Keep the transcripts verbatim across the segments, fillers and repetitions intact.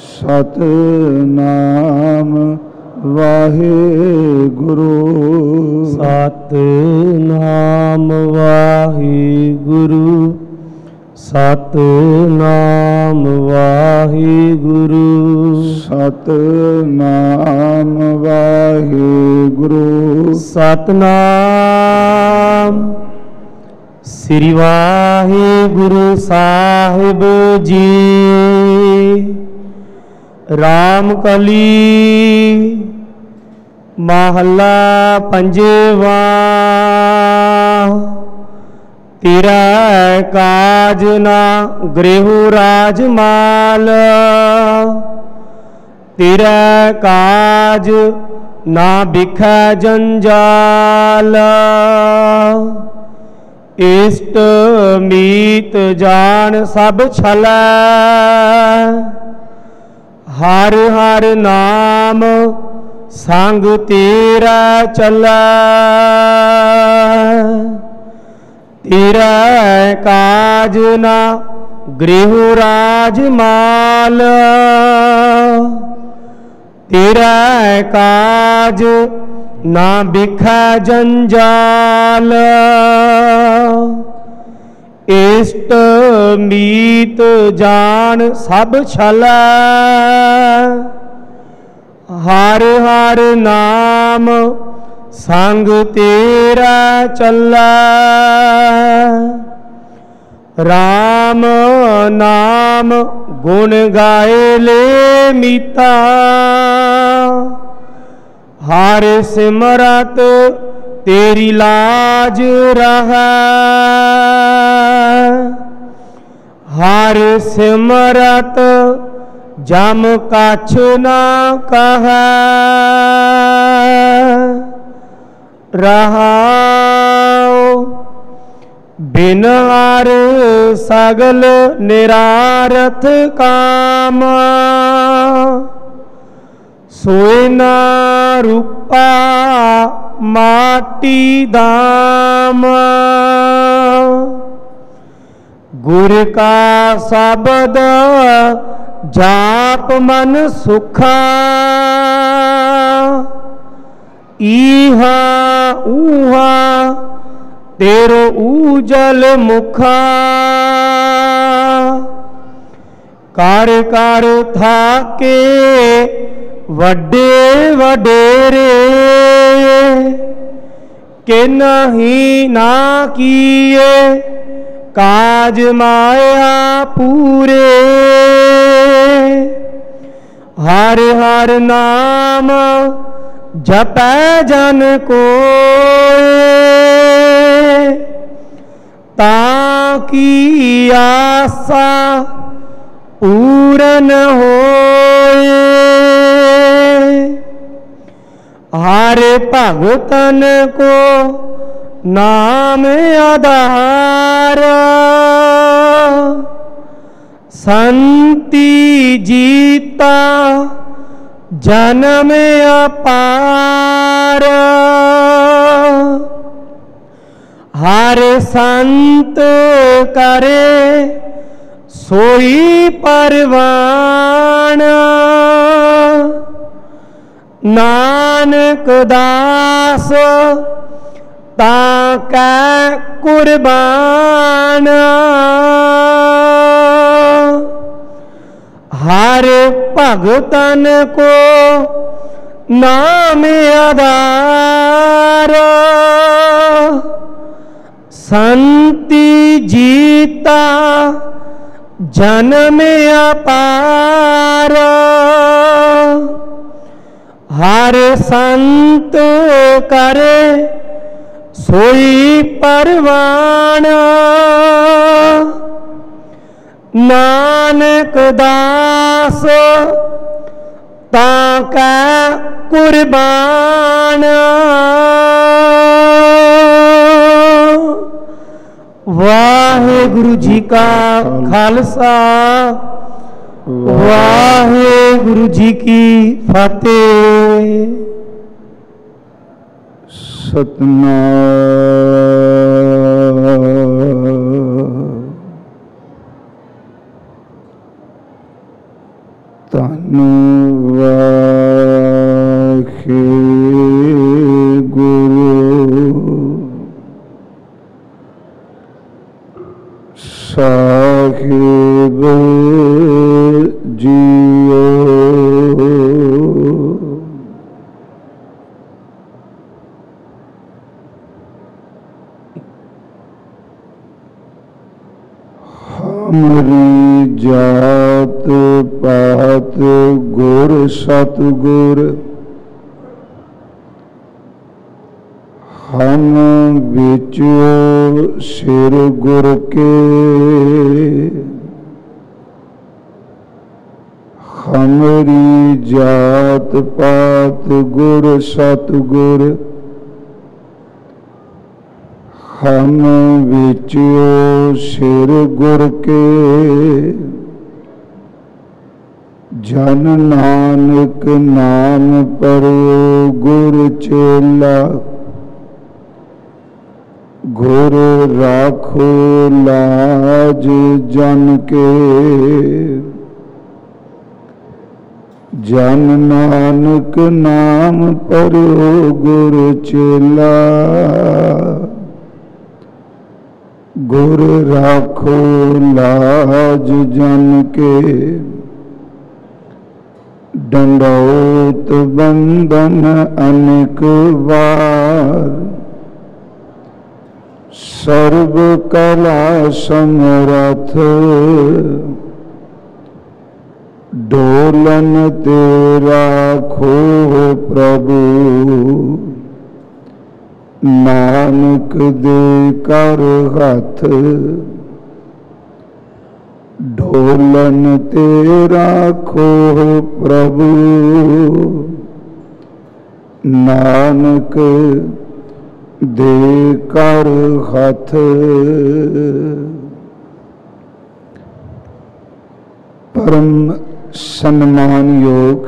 सतनाम वाहिगुरु सतनाम वाहिगुरु सतनाम वाहिगुरु सतनाम वाहिगुरु सतनाम। श्री वाहिगुरु साहिब जी। रामकली महला पंजवा। तेरा काज ना गृह राजमाल, तेरा काज ना बिखै जंजाल। इष्ट मीत जान सब छलै, हर हर नाम संग तेरा चलै। तेरा काज ना गृह राजमाल, तेरा काज ना बिखै जंजाल। इष्ट मीत जान सब छलै, हर हर नाम संग तेरा चलै। राम नाम गुण गाए ले मीता, हर सिमरत तेरी लाज रहा। हर सिमरत जम कछ ना कहा। रहाओ बिन हर सगल निरारथ काम, सोए ना रूपा माटी दाम। गुर का शब्द जाप मन सुखा, ईहा ऊहा तेरो ऊजल मुखा। कर कर थाके वड्डे वडेरे, के नहीं ना किए काज माया पूरे। हर हर नाम जपै जन कोय, ताकि आशा पूरन होए। हर भगतन को नाम आधार, संति जीता जन्म अपार। हर संत करे सोई परवान, नानक दास ताकै कुर्बान। हर भगतन को नाम आधार, संति जीता जन्म अपार। हर संत करे सोई परवान, नानक दास ताकै कुर्बान। वाहेगुरु जी का खालसा, वाहेगुरु जी की फतेह। सतनाम ਧੰਨ ਵਾਹਿਗੁਰੂ ਸਾਹਿਬ ਜੀਓ। ਹਮਰੀ ਜਾਤ ਪਾਤ ਗੁਰ ਸਤਿਗੁਰ, ਹਮ ਵਿਚੋ ਸਿਰ ਗੁਰ ਕੇ। ਹਮਰੀ ਜਾਤ ਪਾਤ ਗੁਰ ਸਤਿਗੁਰ, ਹਮ ਵਿਚੋ ਸਿਰ ਗੁਰ ਕੇ। ਜਨ ਨਾਨਕ ਨਾਮ ਪਰੋ ਗੁਰ ਚੇਲਾ, ਗੁਰ ਰਾਖੋ ਲਾਜ ਜਨ ਕੇ। ਜਨ ਨਾਨਕ ਨਾਮ ਪਰੋ ਗੁਰ ਚੇਲਾ, ਗੁਰ ਰਾਖੋ ਲਾਜ ਜਨ ਕੇ। ਡੰਡੌਤ ਬੰਦਨ ਅਨੇਕ ਵਾਰ, ਸਰਬ ਕਲਾ ਸਮਰਥ। ਡੋਲਨ ਤੇ ਰਾਖੋ ਪ੍ਰਭੂ, ਨਾਨਕ ਦੇ ਕਰ ਹੱਥ। ਡੋਲਨ ਤੇ ਰਾਖੋ ਪ੍ਰਭੂ, ਨਾਨਕ ਦੇ ਕਰ ਹੱਥ। परम सम्मान योग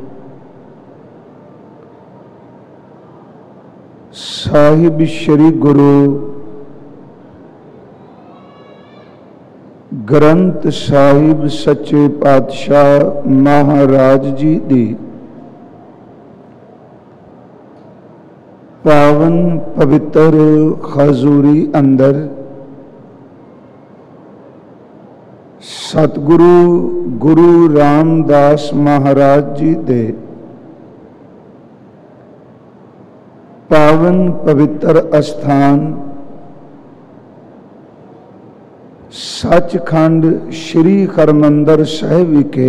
साहिब श्री गुरु ग्रंथ साहिब सच्चे पातशाह महाराज जी दी पावन पवित्र हजूरी अंदर सतगुरु गुरु रामदास महाराज जी दे पावन पवित्र अस्थान सचखंड श्री हरमंदर साहिब विखे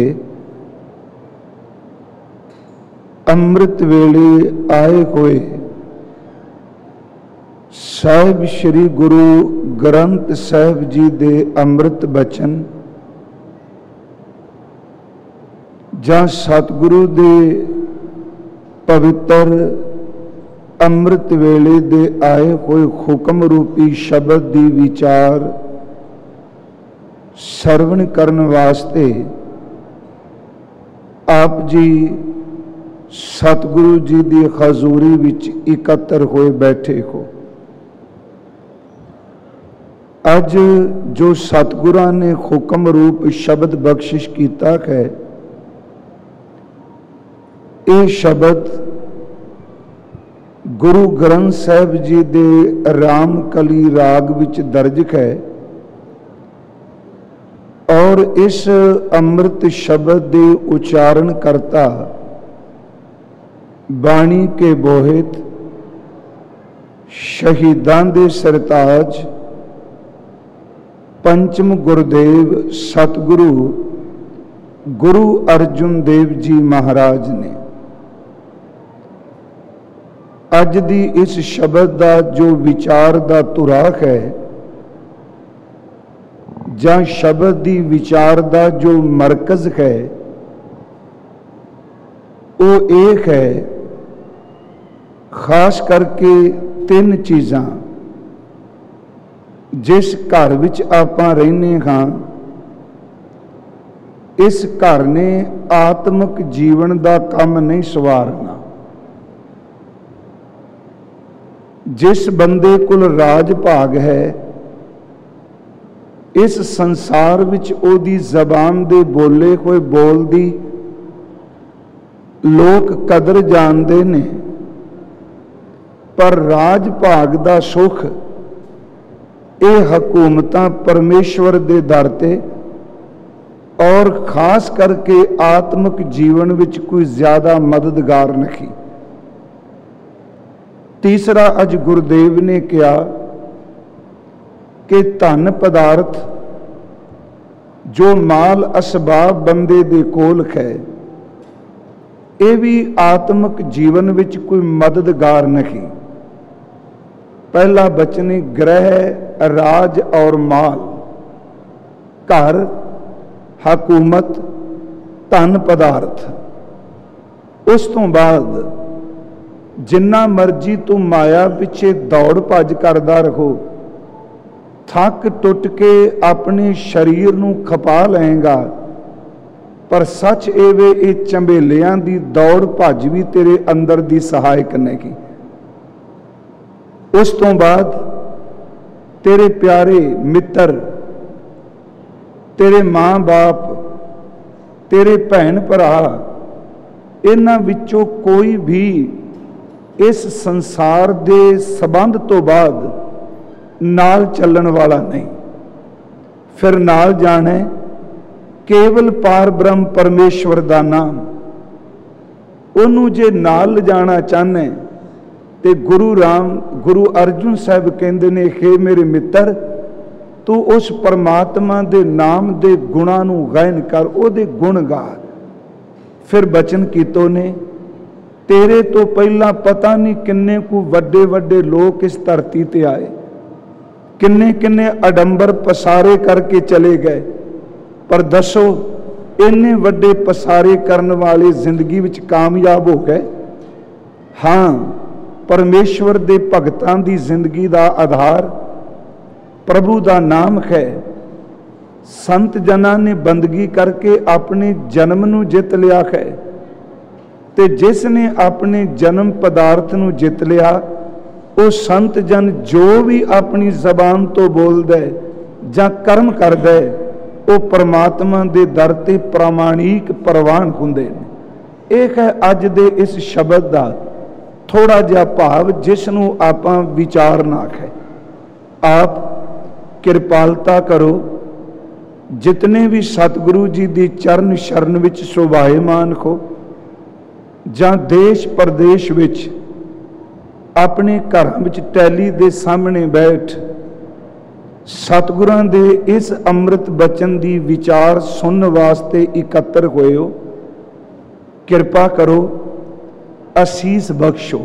अमृत वेले आए हुए साहिब श्री गुरु ग्रंथ साहिब जी दे अमृत बचन ਜਾਂ सतगुरु दे पवित्र अमृत वेले दे आए हुए हुक्म रूपी शब्द दी विचार सरवण करन वास्ते आप जी सतगुरु जी दी हजूरी विच इकत्र होए बैठे हो। अज जो सतगुरां ने हुक्म रूप शब्द बख्शिश कीता है, ये शब्द गुरु ग्रंथ साहिब जी दे राम कली राग विच दर्ज है और इस अमृत शब्द दे उच्चारण करता बाणी के बोहित शहीदां दे सरताज पंचम गुरुदेव सतगुरु गुरु अर्जुन देव जी महाराज ने अज दी इस शब्द का जो विचार का तुराख है जां शब्द दी विचार का जो मरकज है वो एक है, खास करके तीन चीज़ां जिस घर विच आपां रहने हाँ, इस घर ने आत्मक जीवन का काम नहीं सवारना। जिस बंदे कुल राज भाग है, इस संसार विच ओदी जबान दे बोले हुए बोल दी ਲੋਕ ਕਦਰ ਜਾਣਦੇ ਨੇ, ਪਰ ਰਾਜ ਭਾਗ ਦਾ ਸੁਖ ਇਹ ਹਕੂਮਤਾਂ ਪਰਮੇਸ਼ਵਰ ਦੇ ਦਰ ਤੇ ਔਰ ਖਾਸ ਕਰਕੇ ਆਤਮਿਕ ਜੀਵਨ ਵਿੱਚ ਕੋਈ ਜ਼ਿਆਦਾ ਮਦਦਗਾਰ ਨਹੀਂ। ਤੀਸਰਾ, ਅੱਜ ਗੁਰਦੇਵ ਨੇ ਕਿਹਾ ਕਿ ਧਨ ਪਦਾਰਥ ਜੋ ਮਾਲ ਅਸਬਾਬ ਬੰਦੇ ਦੇ ਕੋਲ ਹੈ, ਇਹ ਵੀ ਆਤਮਿਕ ਜੀਵਨ ਵਿੱਚ ਕੋਈ ਮਦਦਗਾਰ ਨਹੀਂ। ਪਹਿਲਾ ਬਚਨ ਹੈ ਗ੍ਰਹਿ, ਰਾਜ ਔਰ ਮਾਲ, ਘਰ, ਹਕੂਮਤ, ਧਨ ਪਦਾਰਥ। ਉਸ ਤੋਂ ਬਾਅਦ ਜਿੰਨਾ ਮਰਜ਼ੀ ਤੂੰ ਮਾਇਆ ਪਿੱਛੇ ਦੌੜ ਭੱਜ ਕਰਦਾ ਰਹੋ, ਥੱਕ ਟੁੱਟ ਕੇ ਆਪਣੇ ਸਰੀਰ ਨੂੰ ਖਪਾ ਲਏਗਾ, ਪਰ ਸੱਚ ਇਹ ਵੇ ਇਹ ਝੰਬੇਲਿਆਂ ਦੀ ਦੌੜ ਭੱਜ ਵੀ ਤੇਰੇ ਅੰਦਰ ਦੀ ਸਹਾਇਕ ਨਹੀਂ। ਉਸ ਤੋਂ ਬਾਅਦ ਤੇਰੇ ਪਿਆਰੇ ਮਿੱਤਰ, ਤੇਰੇ ਮਾਂ ਬਾਪ, ਤੇਰੇ ਭੈਣ ਭਰਾ, ਇਹਨਾਂ ਵਿੱਚੋਂ ਕੋਈ ਵੀ ਇਸ ਸੰਸਾਰ ਦੇ ਸੰਬੰਧ ਤੋਂ ਬਾਅਦ ਨਾਲ ਚੱਲਣ ਵਾਲਾ ਨਹੀਂ। ਫਿਰ ਨਾਲ ਜਾਣੇ ਕੇਵਲ ਪਾਰ ਬ੍ਰਹਮ ਪਰਮੇਸ਼ਵਰ ਦਾ ਨਾਮ। ਉਹਨੂੰ ਜੇ ਨਾਲ ਲਿਜਾਣਾ ਚਾਹਨੇ ਤੇ ਗੁਰੂ ਰਾਮ ਗੁਰੂ ਅਰਜੁਨ ਸਾਹਿਬ ਕਹਿੰਦੇ ਨੇ, ਹੇ ਮੇਰੇ ਮਿੱਤਰ, ਤੂੰ ਉਸ ਪਰਮਾਤਮਾ ਦੇ ਨਾਮ ਦੇ ਗੁਣਾਂ ਨੂੰ ਗਾਇਨ ਕਰ, ਉਹਦੇ ਗੁਣ ਗਾ। ਫਿਰ ਬਚਨ ਕੀਤੋ ਨੇ, ਤੇਰੇ ਤੋਂ ਪਹਿਲਾਂ ਪਤਾ ਨਹੀਂ ਕਿੰਨੇ ਕੁ ਵੱਡੇ ਵੱਡੇ ਲੋਕ ਇਸ ਧਰਤੀ ਤੇ ਆਏ, ਕਿੰਨੇ ਕਿੰਨੇ ਅਡੰਬਰ ਪਸਾਰੇ ਕਰਕੇ ਚਲੇ ਗਏ, ਪਰ ਦੱਸੋ ਇੰਨੇ ਵੱਡੇ ਪਸਾਰੇ ਕਰਨ ਵਾਲੇ ਜ਼ਿੰਦਗੀ ਵਿੱਚ ਕਾਮਯਾਬ ਹੋ ਗਏ? ਹਾਂ, ਪਰਮੇਸ਼ਵਰ ਦੇ ਭਗਤਾਂ ਦੀ ਜ਼ਿੰਦਗੀ ਦਾ ਆਧਾਰ ਪ੍ਰਭੂ ਦਾ ਨਾਮ ਹੈ। ਸੰਤ ਜਨਾਂ ਨੇ ਬੰਦਗੀ ਕਰਕੇ ਆਪਣੇ ਜਨਮ ਨੂੰ ਜਿੱਤ ਲਿਆ ਹੈ, ਤੇ ਜਿਸ ਨੇ ਆਪਣੇ ਜਨਮ ਪਦਾਰਥ ਨੂੰ ਜਿੱਤ ਲਿਆ, ਉਹ ਸੰਤ ਜਨ ਜੋ ਵੀ ਆਪਣੀ ਜ਼ਬਾਨ ਤੋਂ ਬੋਲਦਾ ਜਾਂ ਕਰਮ ਕਰਦਾ, ਉਹ ਪਰਮਾਤਮਾ ਦੇ ਦਰ ਤੇ ਪ੍ਰਮਾਣਿਕ ਪ੍ਰਵਾਨ ਹੁੰਦੇ ਨੇ। ਇਹ ਹੈ ਅੱਜ ਦੇ ਇਸ ਸ਼ਬਦ ਦਾ ਥੋੜਾ ਜਿਹਾ ਭਾਵ, ਜਿਸ ਨੂੰ ਆਪਾਂ ਵਿਚਾਰਨਾ ਹੈ। ਆਪ ਕਿਰਪਾਲਤਾ ਕਰੋ, ਜਿਤਨੇ ਵੀ ਸਤਿਗੁਰੂ ਜੀ ਦੀ ਚਰਨ ਸ਼ਰਨ ਵਿੱਚ ਸ਼ੋਭਾਇਮਾਨ ਹੋ, ਜਾਂ ਦੇਸ਼ ਪ੍ਰਦੇਸ਼ ਵਿੱਚ ਆਪਣੇ ਘਰਾਂ ਵਿੱਚ ਟੈਲੀ ਦੇ ਸਾਹਮਣੇ ਬੈਠ ਸਤਿਗੁਰਾਂ ਦੇ ਇਸ ਅੰਮ੍ਰਿਤ ਬਚਨ ਦੀ ਵਿਚਾਰ ਸੁਣਨ ਵਾਸਤੇ ਇਕੱਤਰ ਹੋਏ ਹੋ, ਕਿਰਪਾ ਕਰੋ, ਅਸੀਸ ਬਖਸ਼ੋ।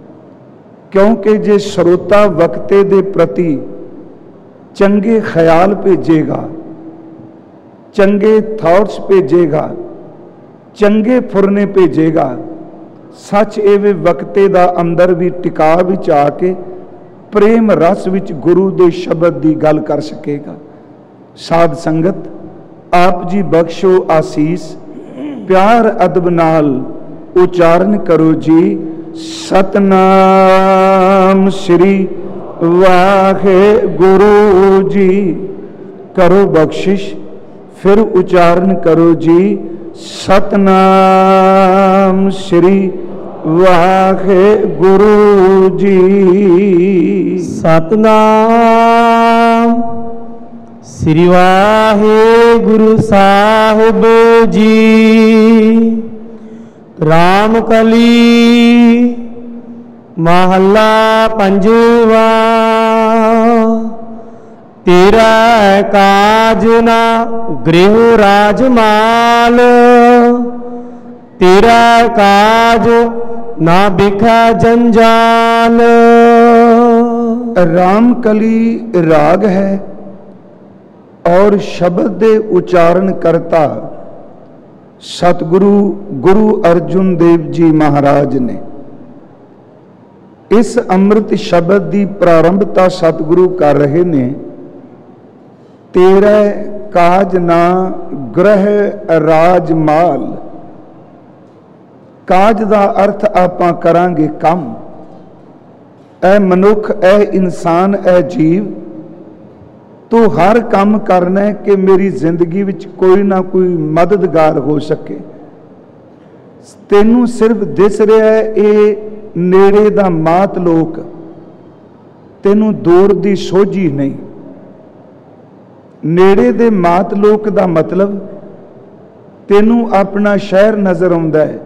ਕਿਉਂਕਿ ਜੇ ਸਰੋਤਾ ਵਕਤੇ ਦੇ ਪ੍ਰਤੀ ਚੰਗੇ ਖਿਆਲ ਭੇਜੇਗਾ, ਚੰਗੇ ਥਾਟਸ ਭੇਜੇਗਾ, ਚੰਗੇ ਫੁਰਨੇ ਭੇਜੇਗਾ, ਸੱਚ ਇਹ ਵਕਤੇ ਦਾ ਅੰਦਰ ਵੀ ਟਿਕਾ ਵਿੱਚ ਆ ਕੇ ਪ੍ਰੇਮ ਰਸ ਵਿੱਚ ਗੁਰੂ ਦੇ ਸ਼ਬਦ ਦੀ ਗੱਲ ਕਰ ਸਕੇਗਾ। ਸਾਧ ਸੰਗਤ, ਆਪ ਜੀ ਬਖਸ਼ੋ ਆਸੀਸ, ਪਿਆਰ ਅਦਬ ਨਾਲ ਉਚਾਰਨ ਕਰੋ ਜੀ, ਸਤਨਾਮ ਸ੍ਰੀ ਵਾਹਿਗੁਰੂ ਜੀ। ਕਰੋ ਬਖਸ਼ਿਸ਼, ਫਿਰ ਉਚਾਰਨ ਕਰੋ ਜੀ, ਸਤਨਾਮ ਸ੍ਰੀ ਵਾਹਿਗੁਰੂ ਜੀ। ਸਤਨਾਮ ਸ੍ਰੀ ਵਾਹਿਗੁਰੂ ਸਾਹਿਬ ਜੀ। ਰਾਮ ਕਲੀ ਮਹੱਲਾ ਪੰਜਵਾ। ਤੇਰਾ ਕਾਜ ਨਾ ਗ੍ਰਹਿ ਰਾਜਮਾਲ, ਤੇਰਾ ਕਾਜ ਨਾ ਬਿਖਾ ਜੰਜਾਲ। ਰਾਮ ਕਲੀ ਰਾਗ ਹੈ और शब्द दे उच्चारण करता सतगुरु गुरु अर्जुन देव जी महाराज ने। इस अमृत शब्द की प्रारंभता सतगुरु कर रहे ने। तेरा काज ना ग्रह राज माल। काज का अर्थ आपां करांगे कम। ऐ मनुख, ऐ इंसान, ऐ जीव, तू हर काम करना है कि मेरी जिंदगी विच कोई ना कोई मददगार हो सके। ਤੈਨੂੰ ਸਿਰਫ ਦਿਸ ਰਿਹਾ ਇਹ ਨੇੜੇ ਦਾ ਮਾਤ ਲੋਕ, ਤੈਨੂੰ ਦੂਰ ਦੀ ਸੋਝੀ ਨਹੀਂ। ਨੇੜੇ ਦੇ ਮਾਤ ਲੋਕ ਦਾ ਮਤਲਬ ਤੈਨੂੰ ਆਪਣਾ ਸ਼ਹਿਰ ਨਜ਼ਰ ਆਉਂਦਾ ਹੈ,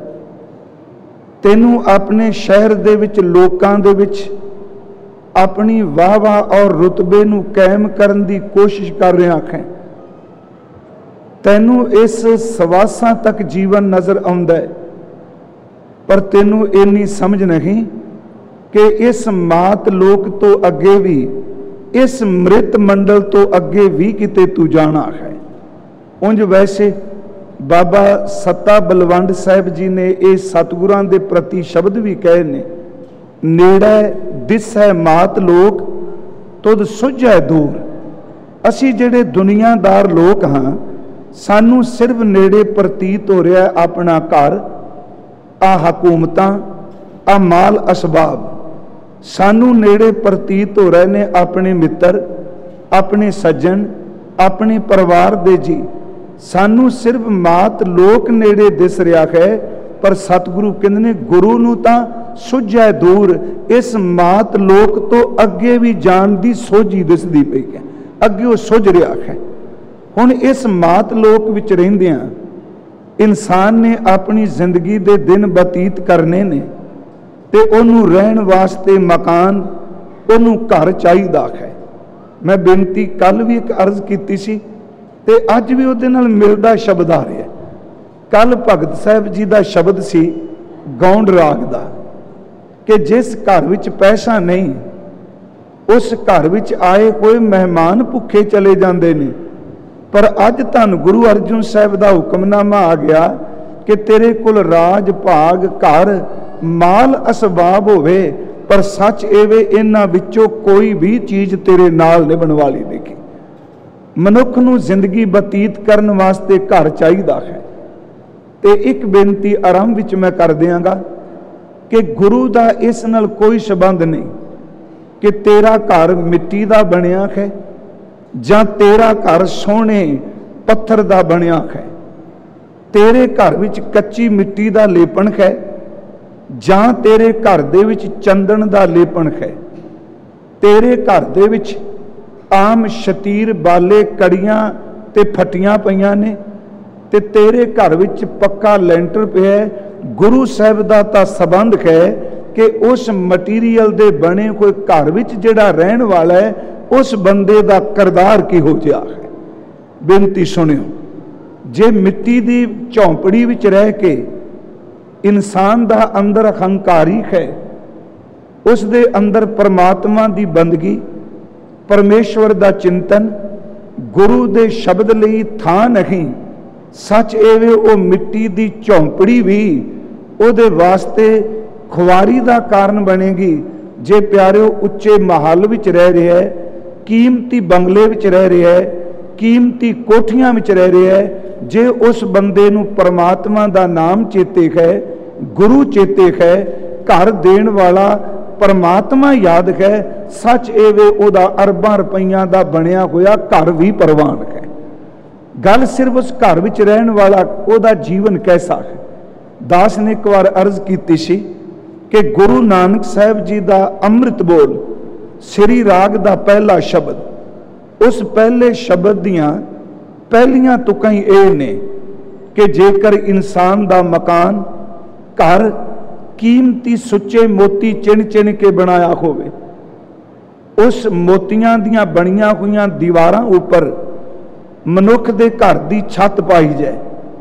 ਤੈਨੂੰ ਆਪਣੇ ਸ਼ਹਿਰ ਦੇ ਵਿੱਚ ਲੋਕਾਂ ਦੇ ਵਿੱਚ ਆਪਣੀ ਵਾਹ ਵਾਹ ਔਰ ਰੁਤਬੇ ਨੂੰ ਕਾਇਮ ਕਰਨ ਦੀ ਕੋਸ਼ਿਸ਼ ਕਰ ਰਿਹਾ ਹੈ। ਤੈਨੂੰ ਇਸ ਸਵਾਸਾਂ ਤੱਕ ਜੀਵਨ ਨਜ਼ਰ ਆਉਂਦਾ ਹੈ, ਪਰ ਤੈਨੂੰ ਇੰਨੀ ਸਮਝ ਨਹੀਂ ਕਿ ਇਸ ਮਾਤ ਲੋਕ ਤੋਂ ਅੱਗੇ ਵੀ, ਇਸ ਮ੍ਰਿਤ ਮੰਡਲ ਤੋਂ ਅੱਗੇ ਵੀ ਕਿਤੇ ਤੂੰ ਜਾਣਾ ਹੈ। ਉਂਝ ਵੈਸੇ ਬਾਬਾ ਸੱਤਾ ਬਲਵੰਡ ਸਾਹਿਬ ਜੀ ਨੇ ਇਹ ਸਤਿਗੁਰਾਂ ਦੇ ਪ੍ਰਤੀ ਸ਼ਬਦ ਵੀ ਕਹੇ ਨੇ, ਨੇੜੇ ਦਿਸੈ ਮਾਤ ਲੋਕ ਤੁਧ ਸੁਝੈ ਦੂਰ। ਅਸੀਂ ਜਿਹੜੇ ਦੁਨੀਆਦਾਰ ਲੋਕ ਹਾਂ, ਸਾਨੂੰ ਸਿਰਫ ਨੇੜੇ ਪ੍ਰਤੀਤ ਹੋ ਰਿਹਾ ਆਪਣਾ ਘਰ, ਆ ਹਕੂਮਤਾਂ, ਆ ਮਾਲ ਅਸਬਾਬ। ਸਾਨੂੰ ਨੇੜੇ ਪ੍ਰਤੀਤ ਹੋ ਰਹੇ ਨੇ ਆਪਣੇ ਮਿੱਤਰ, ਆਪਣੇ ਸੱਜਣ, ਆਪਣੇ ਪਰਿਵਾਰ ਦੇ ਜੀ। ਸਾਨੂੰ ਸਿਰਫ ਮਾਤ ਲੋਕ ਨੇੜੇ ਦਿਸ ਰਿਹਾ ਹੈ, ਪਰ ਸਤਿਗੁਰੂ ਕਹਿੰਦੇ ਨੇ ਗੁਰੂ ਨੂੰ ਤਾਂ ਸੁਝੈ ਦੂਰ। ਇਸ ਮਾਤ ਲੋਕ ਤੋਂ ਅੱਗੇ ਵੀ ਜਾਣ ਦੀ ਸੋਝੀ ਦਿਸਦੀ ਪਈ ਹੈ, ਅੱਗੇ ਉਹ ਸੁਝ ਰਿਹਾ ਹੈ। ਹੁਣ ਇਸ ਮਾਤ ਲੋਕ ਵਿੱਚ ਰਹਿੰਦਿਆਂ ਇਨਸਾਨ ਨੇ ਆਪਣੀ ਜ਼ਿੰਦਗੀ ਦੇ ਦਿਨ ਬਤੀਤ ਕਰਨੇ ਨੇ, ਤੇ ਉਹਨੂੰ ਰਹਿਣ ਵਾਸਤੇ ਮਕਾਨ, ਉਹਨੂੰ ਘਰ ਚਾਹੀਦਾ ਹੈ। ਮੈਂ ਬੇਨਤੀ ਕੱਲ ਵੀ ਇੱਕ ਅਰਜ਼ ਕੀਤੀ ਸੀ ਤੇ ਅੱਜ ਵੀ ਉਹਦੇ ਨਾਲ ਮਿਲਦਾ ਸ਼ਬਦ ਆ ਰਿਹਾ। ਕੱਲ ਭਗਤ ਸਾਹਿਬ ਜੀ ਦਾ ਸ਼ਬਦ ਸੀ ਗੌਂਡ ਰਾਗ ਦਾ, ਕਿ ਜਿਸ ਘਰ ਵਿੱਚ ਪੈਸਾ ਨਹੀਂ, ਉਸ ਘਰ ਵਿੱਚ ਆਏ ਹੋਏ ਮਹਿਮਾਨ ਭੁੱਖੇ ਚਲੇ ਜਾਂਦੇ ਨੇ। ਪਰ ਅੱਜ ਧੰਨ ਗੁਰੂ ਅਰਜਨ ਸਾਹਿਬ ਦਾ ਹੁਕਮਨਾਮਾ ਆ ਗਿਆ ਕਿ ਤੇਰੇ ਕੋਲ ਰਾਜ ਭਾਗ ਘਰ ਮਾਲ ਅਸਬਾਬ ਹੋਵੇ, ਪਰ ਸੱਚ ਇਹ ਇਹਨਾਂ ਵਿੱਚੋਂ ਕੋਈ ਵੀ ਚੀਜ਼ ਤੇਰੇ ਨਾਲ ਨਿਭਣ ਵਾਲੀ ਨਹੀਂ। ਮਨੁੱਖ ਨੂੰ ਜ਼ਿੰਦਗੀ ਬਤੀਤ ਕਰਨ ਵਾਸਤੇ ਘਰ ਚਾਹੀਦਾ ਹੈ। ਤੇ ਇੱਕ ਬੇਨਤੀ ਆਰੰਭ ਵਿੱਚ ਮੈਂ ਕਰ ਦਿਆਂਗਾ ਕਿ ਗੁਰੂ ਦਾ ਇਸ ਨਾਲ ਕੋਈ ਸੰਬੰਧ ਨਹੀਂ ਕਿ ਤੇਰਾ ਘਰ ਮਿੱਟੀ ਦਾ ਬਣਿਆ ਹੈ ਜਾਂ ਤੇਰਾ ਘਰ ਸੋਹਣੇ ਪੱਥਰ ਦਾ ਬਣਿਆ ਹੈ। ਤੇਰੇ ਘਰ ਵਿੱਚ ਕੱਚੀ ਮਿੱਟੀ ਦਾ ਲੇਪਣ ਹੈ ਜਾਂ ਤੇਰੇ ਘਰ ਦੇ ਵਿੱਚ ਚੰਦਨ ਦਾ ਲੇਪਣ ਹੈ। ਤੇਰੇ ਘਰ ਦੇ ਵਿੱਚ ਆਮ ਸ਼ਤੀਰ ਬਾਲੇ ਕੜੀਆਂ ਤੇ ਫੱਟੀਆਂ ਪਈਆਂ ਨੇ, ਤੇ ਤੇਰੇ ਘਰ ਵਿੱਚ ਪੱਕਾ ਲੈਂਟਰ ਪਿਆ। ਗੁਰੂ ਸਾਹਿਬ ਦਾ ਤਾਂ ਸੰਬੰਧ ਹੈ ਕਿ ਉਸ ਮਟੀਰੀਅਲ ਦੇ ਬਣੇ ਹੋਏ ਘਰ ਵਿੱਚ ਜਿਹੜਾ ਰਹਿਣ ਵਾਲਾ ਹੈ, ਉਸ ਬੰਦੇ ਦਾ ਕਿਰਦਾਰ ਕਿਹੋ ਜਿਹਾ ਹੈ। ਬੇਨਤੀ ਸੁਣਿਓ, ਜੇ ਮਿੱਟੀ ਦੀ ਝੌਂਪੜੀ ਵਿੱਚ ਰਹਿ ਕੇ ਇਨਸਾਨ ਦਾ ਅੰਦਰ ਹੰਕਾਰੀ ਹੈ, ਉਸ ਦੇ ਅੰਦਰ ਪਰਮਾਤਮਾ ਦੀ ਬੰਦਗੀ, ਪਰਮੇਸ਼ਵਰ ਦਾ ਚਿੰਤਨ, ਗੁਰੂ ਦੇ ਸ਼ਬਦ ਲਈ ਥਾਂ ਨਹੀਂ, ਸੱਚ ਇਹ ਉਹ ਮਿੱਟੀ ਦੀ ਝੌਂਪੜੀ ਵੀ ਉਹਦੇ ਵਾਸਤੇ ਖੁਆਰੀ ਦਾ ਕਾਰਨ ਬਣੇਗੀ। ਜੇ ਪਿਆਰਿਓ ਉੱਚੇ ਮਹੱਲ ਵਿੱਚ ਰਹਿ ਰਿਹਾ ਹੈ, ਕੀਮਤੀ ਬੰਗਲੇ ਵਿੱਚ ਰਹਿ ਰਿਹਾ ਹੈ, ਕੀਮਤੀ ਕੋਠੀਆਂ ਵਿੱਚ ਰਹਿ ਰਿਹਾ ਹੈ, ਜੇ ਉਸ ਬੰਦੇ ਨੂੰ ਪਰਮਾਤਮਾ ਦਾ ਨਾਮ ਚੇਤੇ ਹੈ, ਗੁਰੂ ਚੇਤੇ ਹੈ, ਘਰ ਦੇਣ ਵਾਲਾ ਪਰਮਾਤਮਾ ਯਾਦ ਹੈ, ਸੱਚ ਇਹ ਉਹਦਾ ਅਰਬਾਂ ਰੁਪਈਆਂ ਦਾ ਬਣਿਆ ਹੋਇਆ ਘਰ ਵੀ ਪ੍ਰਵਾਨ ਹੈ। ਗੱਲ ਸਿਰਫ ਉਸ ਘਰ ਵਿੱਚ ਰਹਿਣ ਵਾਲਾ ਉਹਦਾ ਜੀਵਨ ਕੈਸਾ ਹੈ। ਦਾਸ ਨੇ ਇੱਕ ਵਾਰ ਅਰਜ਼ ਕੀਤੀ ਸੀ ਕਿ ਗੁਰੂ ਨਾਨਕ ਸਾਹਿਬ ਜੀ ਦਾ ਅੰਮ੍ਰਿਤ ਬੋਲ ਸ੍ਰੀ ਰਾਗ ਦਾ ਪਹਿਲਾ ਸ਼ਬਦ, ਉਸ ਪਹਿਲੇ ਸ਼ਬਦ ਦੀਆਂ ਪਹਿਲੀਆਂ ਤੁਕਾਂ ਹੀ ਇਹ ਨੇ ਕਿ ਜੇਕਰ ਇਨਸਾਨ ਦਾ ਮਕਾਨ ਘਰ ਕੀਮਤੀ ਸੁੱਚੇ ਮੋਤੀ ਚਿਣ ਚਿਣ ਕੇ ਬਣਾਇਆ ਹੋਵੇ, ਉਸ ਮੋਤੀਆਂ ਦੀਆਂ ਬਣੀਆਂ ਹੋਈਆਂ ਦੀਵਾਰਾਂ ਉੱਪਰ ਮਨੁੱਖ ਦੇ ਘਰ ਦੀ ਛੱਤ ਪਾਈ ਜਾਏ,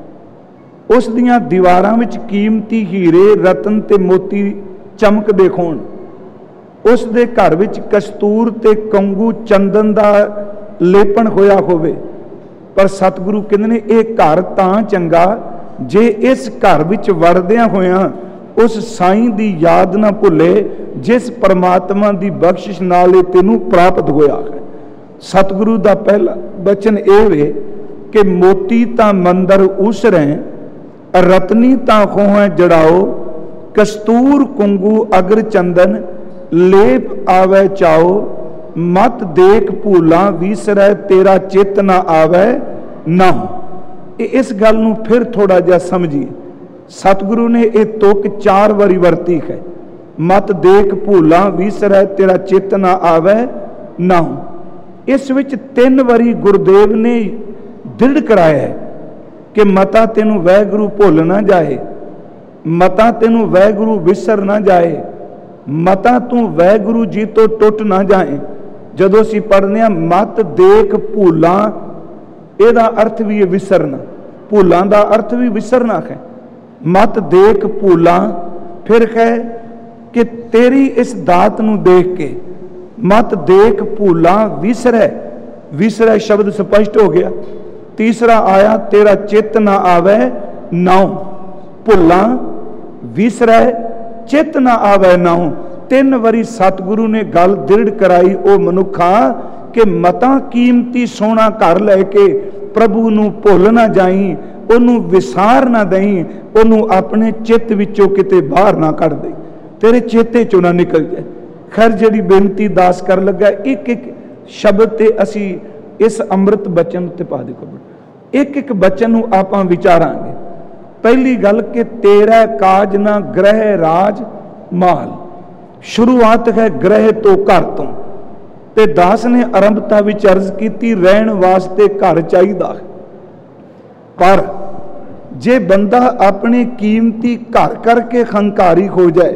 ਉਸ ਦੀਆਂ ਦੀਵਾਰਾਂ ਵਿੱਚ ਕੀਮਤੀ ਹੀਰੇ ਰਤਨ ਤੇ ਮੋਤੀ ਚਮਕਦੇ ਹੋਣ, ਉਸ ਦੇ ਘਰ ਵਿੱਚ ਕਸਤੂਰ ਤੇ ਕੰਗੂ ਚੰਦਨ ਦਾ ਲੇਪਣ ਹੋਇਆ ਹੋਵੇ, ਪਰ ਸਤਿਗੁਰੂ ਕਹਿੰਦੇ ਨੇ ਇਹ ਘਰ ਤਾਂ ਚੰਗਾ ਜੇ ਇਸ ਘਰ ਵਿੱਚ ਵੜਦਿਆਂ ਹੋਇਆਂ ਉਸ ਸਾਈਂ ਦੀ ਯਾਦ ਨਾ ਭੁੱਲੇ ਜਿਸ ਪਰਮਾਤਮਾ ਦੀ ਬਖਸ਼ਿਸ਼ ਨਾਲ ਇਹ ਤੈਨੂੰ ਪ੍ਰਾਪਤ ਹੋਇਆ ਹੈ। ਸਤਿਗੁਰੂ ਦਾ ਪਹਿਲਾ ਬਚਨ ਇਹ ਵੇ ਕਿ ਮੋਤੀ ਤਾਂ ਮੰਦਰ ਉਸਰੈ, ਰਤਨੀ ਤਾਂ ਹੋਏ ਜੜਾਓ, ਕਸਤੂਰ ਕੁੰਗੂ ਅਗਰ ਚੰਦਨ, ਲੇਪ ਆਵੇ ਚਾਓ, ਮਤ ਦੇਖ ਭੂਲਾਂ ਵੀਸਰੈ, ਤੇਰਾ ਚਿੱਤ ਨਾ ਆਵੇ ਨਾ। ਇਸ ਗੱਲ ਨੂੰ ਫਿਰ ਥੋੜਾ ਜਿਹਾ ਸਮਝੀਏ। सतगुरु ने ये तुक चार बारी वरती है, मत देख भूला विसरै तेरा चित ना आवे नाऊं। इस विच तीन बारी गुरुदेव ने दृढ़ कराया है कि मता तेनू वैगुरु भुल ना जाए, मता तेनू वैगुरु विसर ना जाए, मता तू वैगुरु जी तो टुट ना जाए। जदों असीं पढ़ने आ मत देख भूला, इहदा अर्थ भी है विसरना, भूलां दा अर्थ भी विसरना है। मत देख भूला, फिर है कि तेरी इस दात नू देख के, मत देख भूला विसरै, विसरै शब्द स्पष्ट हो गया। तीसरा आया तेरा चित ना आवे नाऊं, भुला विसरै चित ना आवे नाऊं। तीन बारी सतगुरु ने गल दृढ़ कराई, ओ मनुखा कि मता कीमती सोना घर लैके प्रभु नू भुल ना जाई, ओनू विसार ना दई, ओनू अपने चित्त विचों किते बाहर ना कढ़ दे, तेरे चेते चों ना निकल जाए। खैर जिहड़ी बेनती दास कर लगा, एक एक शब्द ते असी इस अमृत बचन ते पा देखो, एक एक बचन नू आपां विचारांगे। पहली गल कि तेरा काज ना ग्रह राज माल, शुरुआत है ग्रह तो घर तो, ते दास ने आरंभता विच अर्ज की रहन वास्ते घर चाहिदा, पर जे बंदा अपने कीमती घर करके हंकारी हो जाए,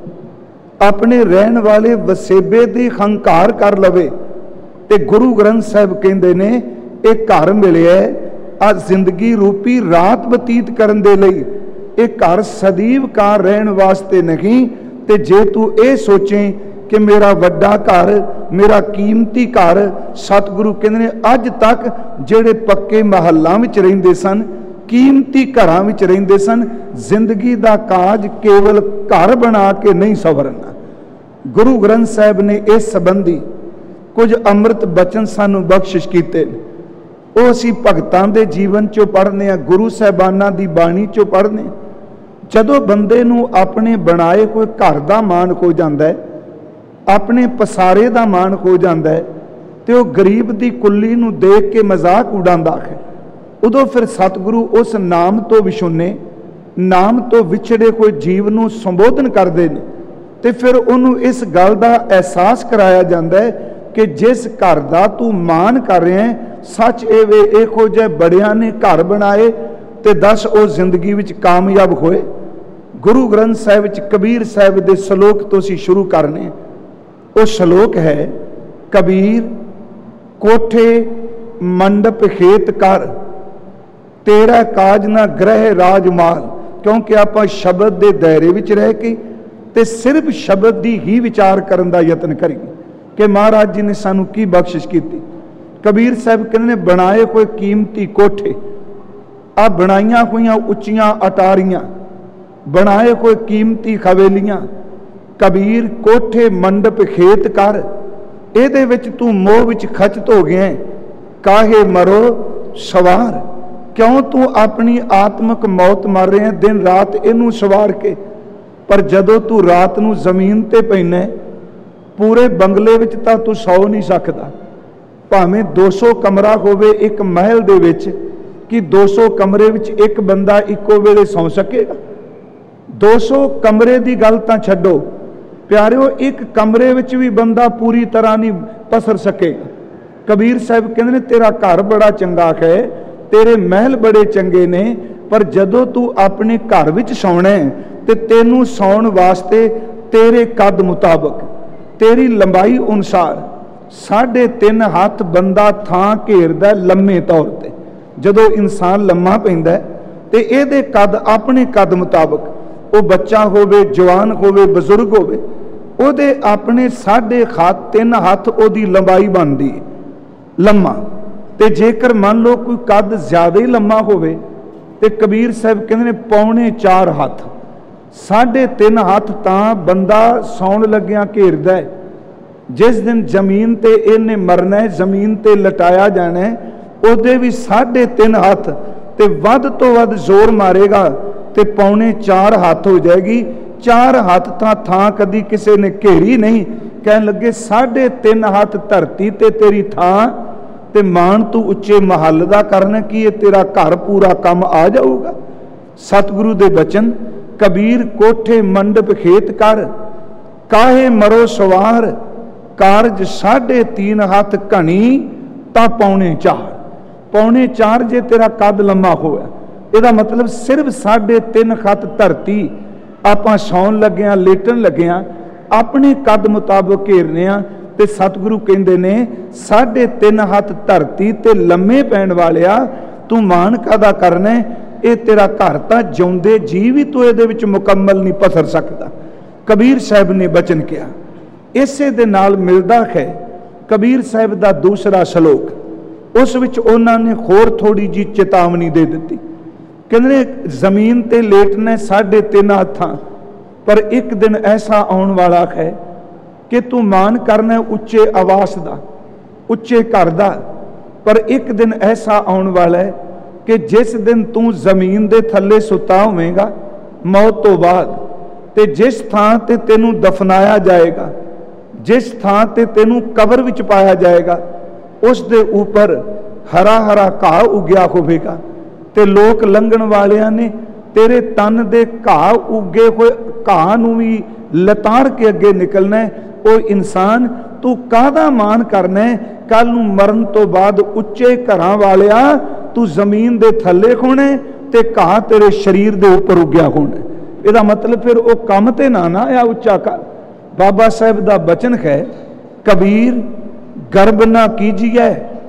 अपने रहन वाले वसेबे दी हंकार कर लवे, ते गुरु ग्रंथ साहिब कहंदे ने एक घर मिले आ जिंदगी रूपी रात बतीत करन दे लई, एक घर सदैव का रहन वास्ते नहीं। ते जे तू ये सोचें कि मेरा वड्डा घर, मेरा कीमती घर, सतगुरु कहंदे ने अज तक जेड़े पक्के महल्लां विच रहिंदे सन, कीमती घरां विच रहिंदे सन, जिंदगी दा काज केवल घर बना के नहीं सवरना। गुरु ग्रंथ साहिब ने इस संबंधी कुछ अमृत बचन सानू बख्शिश कीते, वो असी भगतां दे जीवन चों पढ़ने आ, गुरु साहिबाना दी बाणी चों पढ़ने। जदों बंदे नू अपने बनाए हुए घर दा मान हो जांदा है, अपने पसारे दा मान हो जांदा है, ते वो गरीब दी कुल्ली नू देख के मजाक उड़ांदा है, उदों फिर सतगुरु उस नाम तो विछुने, नाम तो विछड़े हुए जीव नू संबोधन करदे ने, ते फिर उन्होंने इस गल का एहसास कराया जाता है कि जिस घर का तू मान कर रहे हैं, सच ए वे इहो जिहे बड़ियां ने घर बनाए ते दस वो जिंदगी विच कामयाब होए। गुरु ग्रंथ साहिब विच कबीर साहिब दे सलोक तो असीं शुरू करने। वो सलोक है, कबीर कोठे मंडप खेत कर, तेरा काज ना ग्रह राज माल। क्योंकि आपां शब्द दे दायरे विच रह के ते सिर्फ शब्द दी ही विचार करन दा यतन करिए कि महाराज जी ने सानू की बख्शिश की। कबीर साहब कहते ने बनाए हुए कीमती कोठे, आ बनाइया हुई उच्चियां अटारियां, बनाए हुए कीमती हवेलियां, कबीर कोठे मंडप खेत कर, एदे विच तू मोह विच खचत हो गया, काहे मरो सवार। क्यों तू अपनी आत्मक मौत मार रहे हैं दिन रात इनू सवार के। पर जदों तू रात नू जमीन ते पैना, पूरे बंगले विच तां तू सौ नहीं सकदा, भावें दो सौ कमरा होवे एक महल दे विच, कि दो सौ कमरे विच एक बंदा इक्को वेले सौ सकेगा। दो सौ कमरे की गल तां छड्डो प्यारिओ, एक कमरे विच भी बंदा पूरी तरह नहीं पसर सकेगा। कबीर साहब कहते ने तेरा घर बड़ा चंगा है, तेरे महल बड़े चंगे ने, पर जदों तू अपने घर विच सौना है ते तेनू सौण वास्ते तेरे कद मुताबक, तेरी लंबाई अनुसार साढ़े तीन हाथ बंदा थां घेरदा लम्मे तौर पर। जदों इंसान लम्मा पैंदा ते इहदे कद अपने कद मुताबक, वो बच्चा होवे, जवान होवे, बजुर्ग होवे, उहदे अपने साढ़े हाथ तीन हाथ उहदी लंबाई बनदी है लम्मा। ते जेकर मान लो कोई कद ज्यादा ही लम्मा होवे ते कबीर साहब कहते ने पौने चार हाथ, साढ़े तीन हाथ तां बंदा सौण लग्या घेरदा है। जिस दिन जमीन ते इहने मरना है, जमीन ते लटाया जाना है, उहदे भी साढ़े तीन हाथ ते वध तो वध जोर मारेगा ते पौने चार हाथ हो जाएगी। चार हाथ तां थां कदी किसी ने घेरी नहीं, कहन लगे साढ़े तीन हाथ धरती ते तेरी थां ते मान तू उच्चे महल दा करना की, तेरा घर पूरा कम आ जाऊगा। सतगुरु दे बचन, कबीर कोठे मंडप खेत कर, काहे मरो सवार, कारज साढ़े तीन हाथ घनी ता पौने चार। पौने चार जे तेरा कद लम्मा होया, इहदा मतलब सिर्फ साढ़े तीन हाथ धरती आपां सौन लग्या लेटन लग्या अपने कद मुताबक घेरने आ, ते सतगुरु कहंदे ने साढ़े तीन हाथ धरती ते लम्मे पैण वालिया तू मान कादा करना, ये तेरा घर तां जिउंदे जी भी तू इहदे विच मुकम्मल नहीं पसर सकदा। कबीर साहब ने बचन किया। इसे दे नाल मिलदा है कबीर साहब दा दूसरा श्लोक, उस विच उन्हां ने होर थोड़ी जी चेतावनी दे दित्ती। कहंदे जमीन ते लेटने साढ़े तीन हत्थां, पर एक दिन ऐसा आउण वाला है कि तू मान करना उच्चे आवास दा, उच्चे घर दा, पर एक दिन ऐसा आउण वाला है कि जिस दिन तू जमीन दे थल्ले सुता होवेगा मौत तो बाद, ते जिस थां ते तेनू दफनाया जाएगा, जिस थां ते तेनू कबर विच पाया जाएगा, उस दे ऊपर हरा हरा घाह उगया होवेगा, ते लोक लंघण वालियां ने तेरे तन दे घाह उगे हुए घाह नूं भी लताड़ के अगे निकलना है। ओ इंसान तू काहदा मान करना है, कल नूं मरण तो बाद उच्चे घरां वालिया तू जमीन दे थल्ले होना ते घाह तेरे शरीर दे उपर उगया होना। इहदा मतलब फिर वो कम ते ना ना या उच्चा कर। बाबा साहब दा बचन है, कबीर गर्व ना कीजिए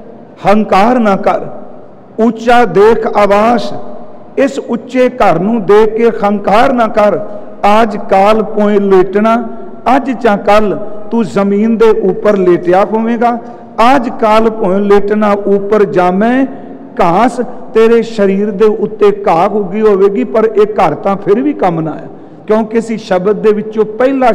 हंकार ना कर, ऊंचा देख आवास, इस उच्चे घर नूं देख के हंकार ना कर। आज काल पोए लेटना, अज चा कल तू जमीन दे ऊपर लेटिया होवेगा, आज काल पोए लेटना ऊपर जामे घास तेरे शरीर दे उत्ते घाह उगी होवेगी, पर एक घर तां फिर भी कम ना आया, क्योंकि इसी शब्द दे विचों पहला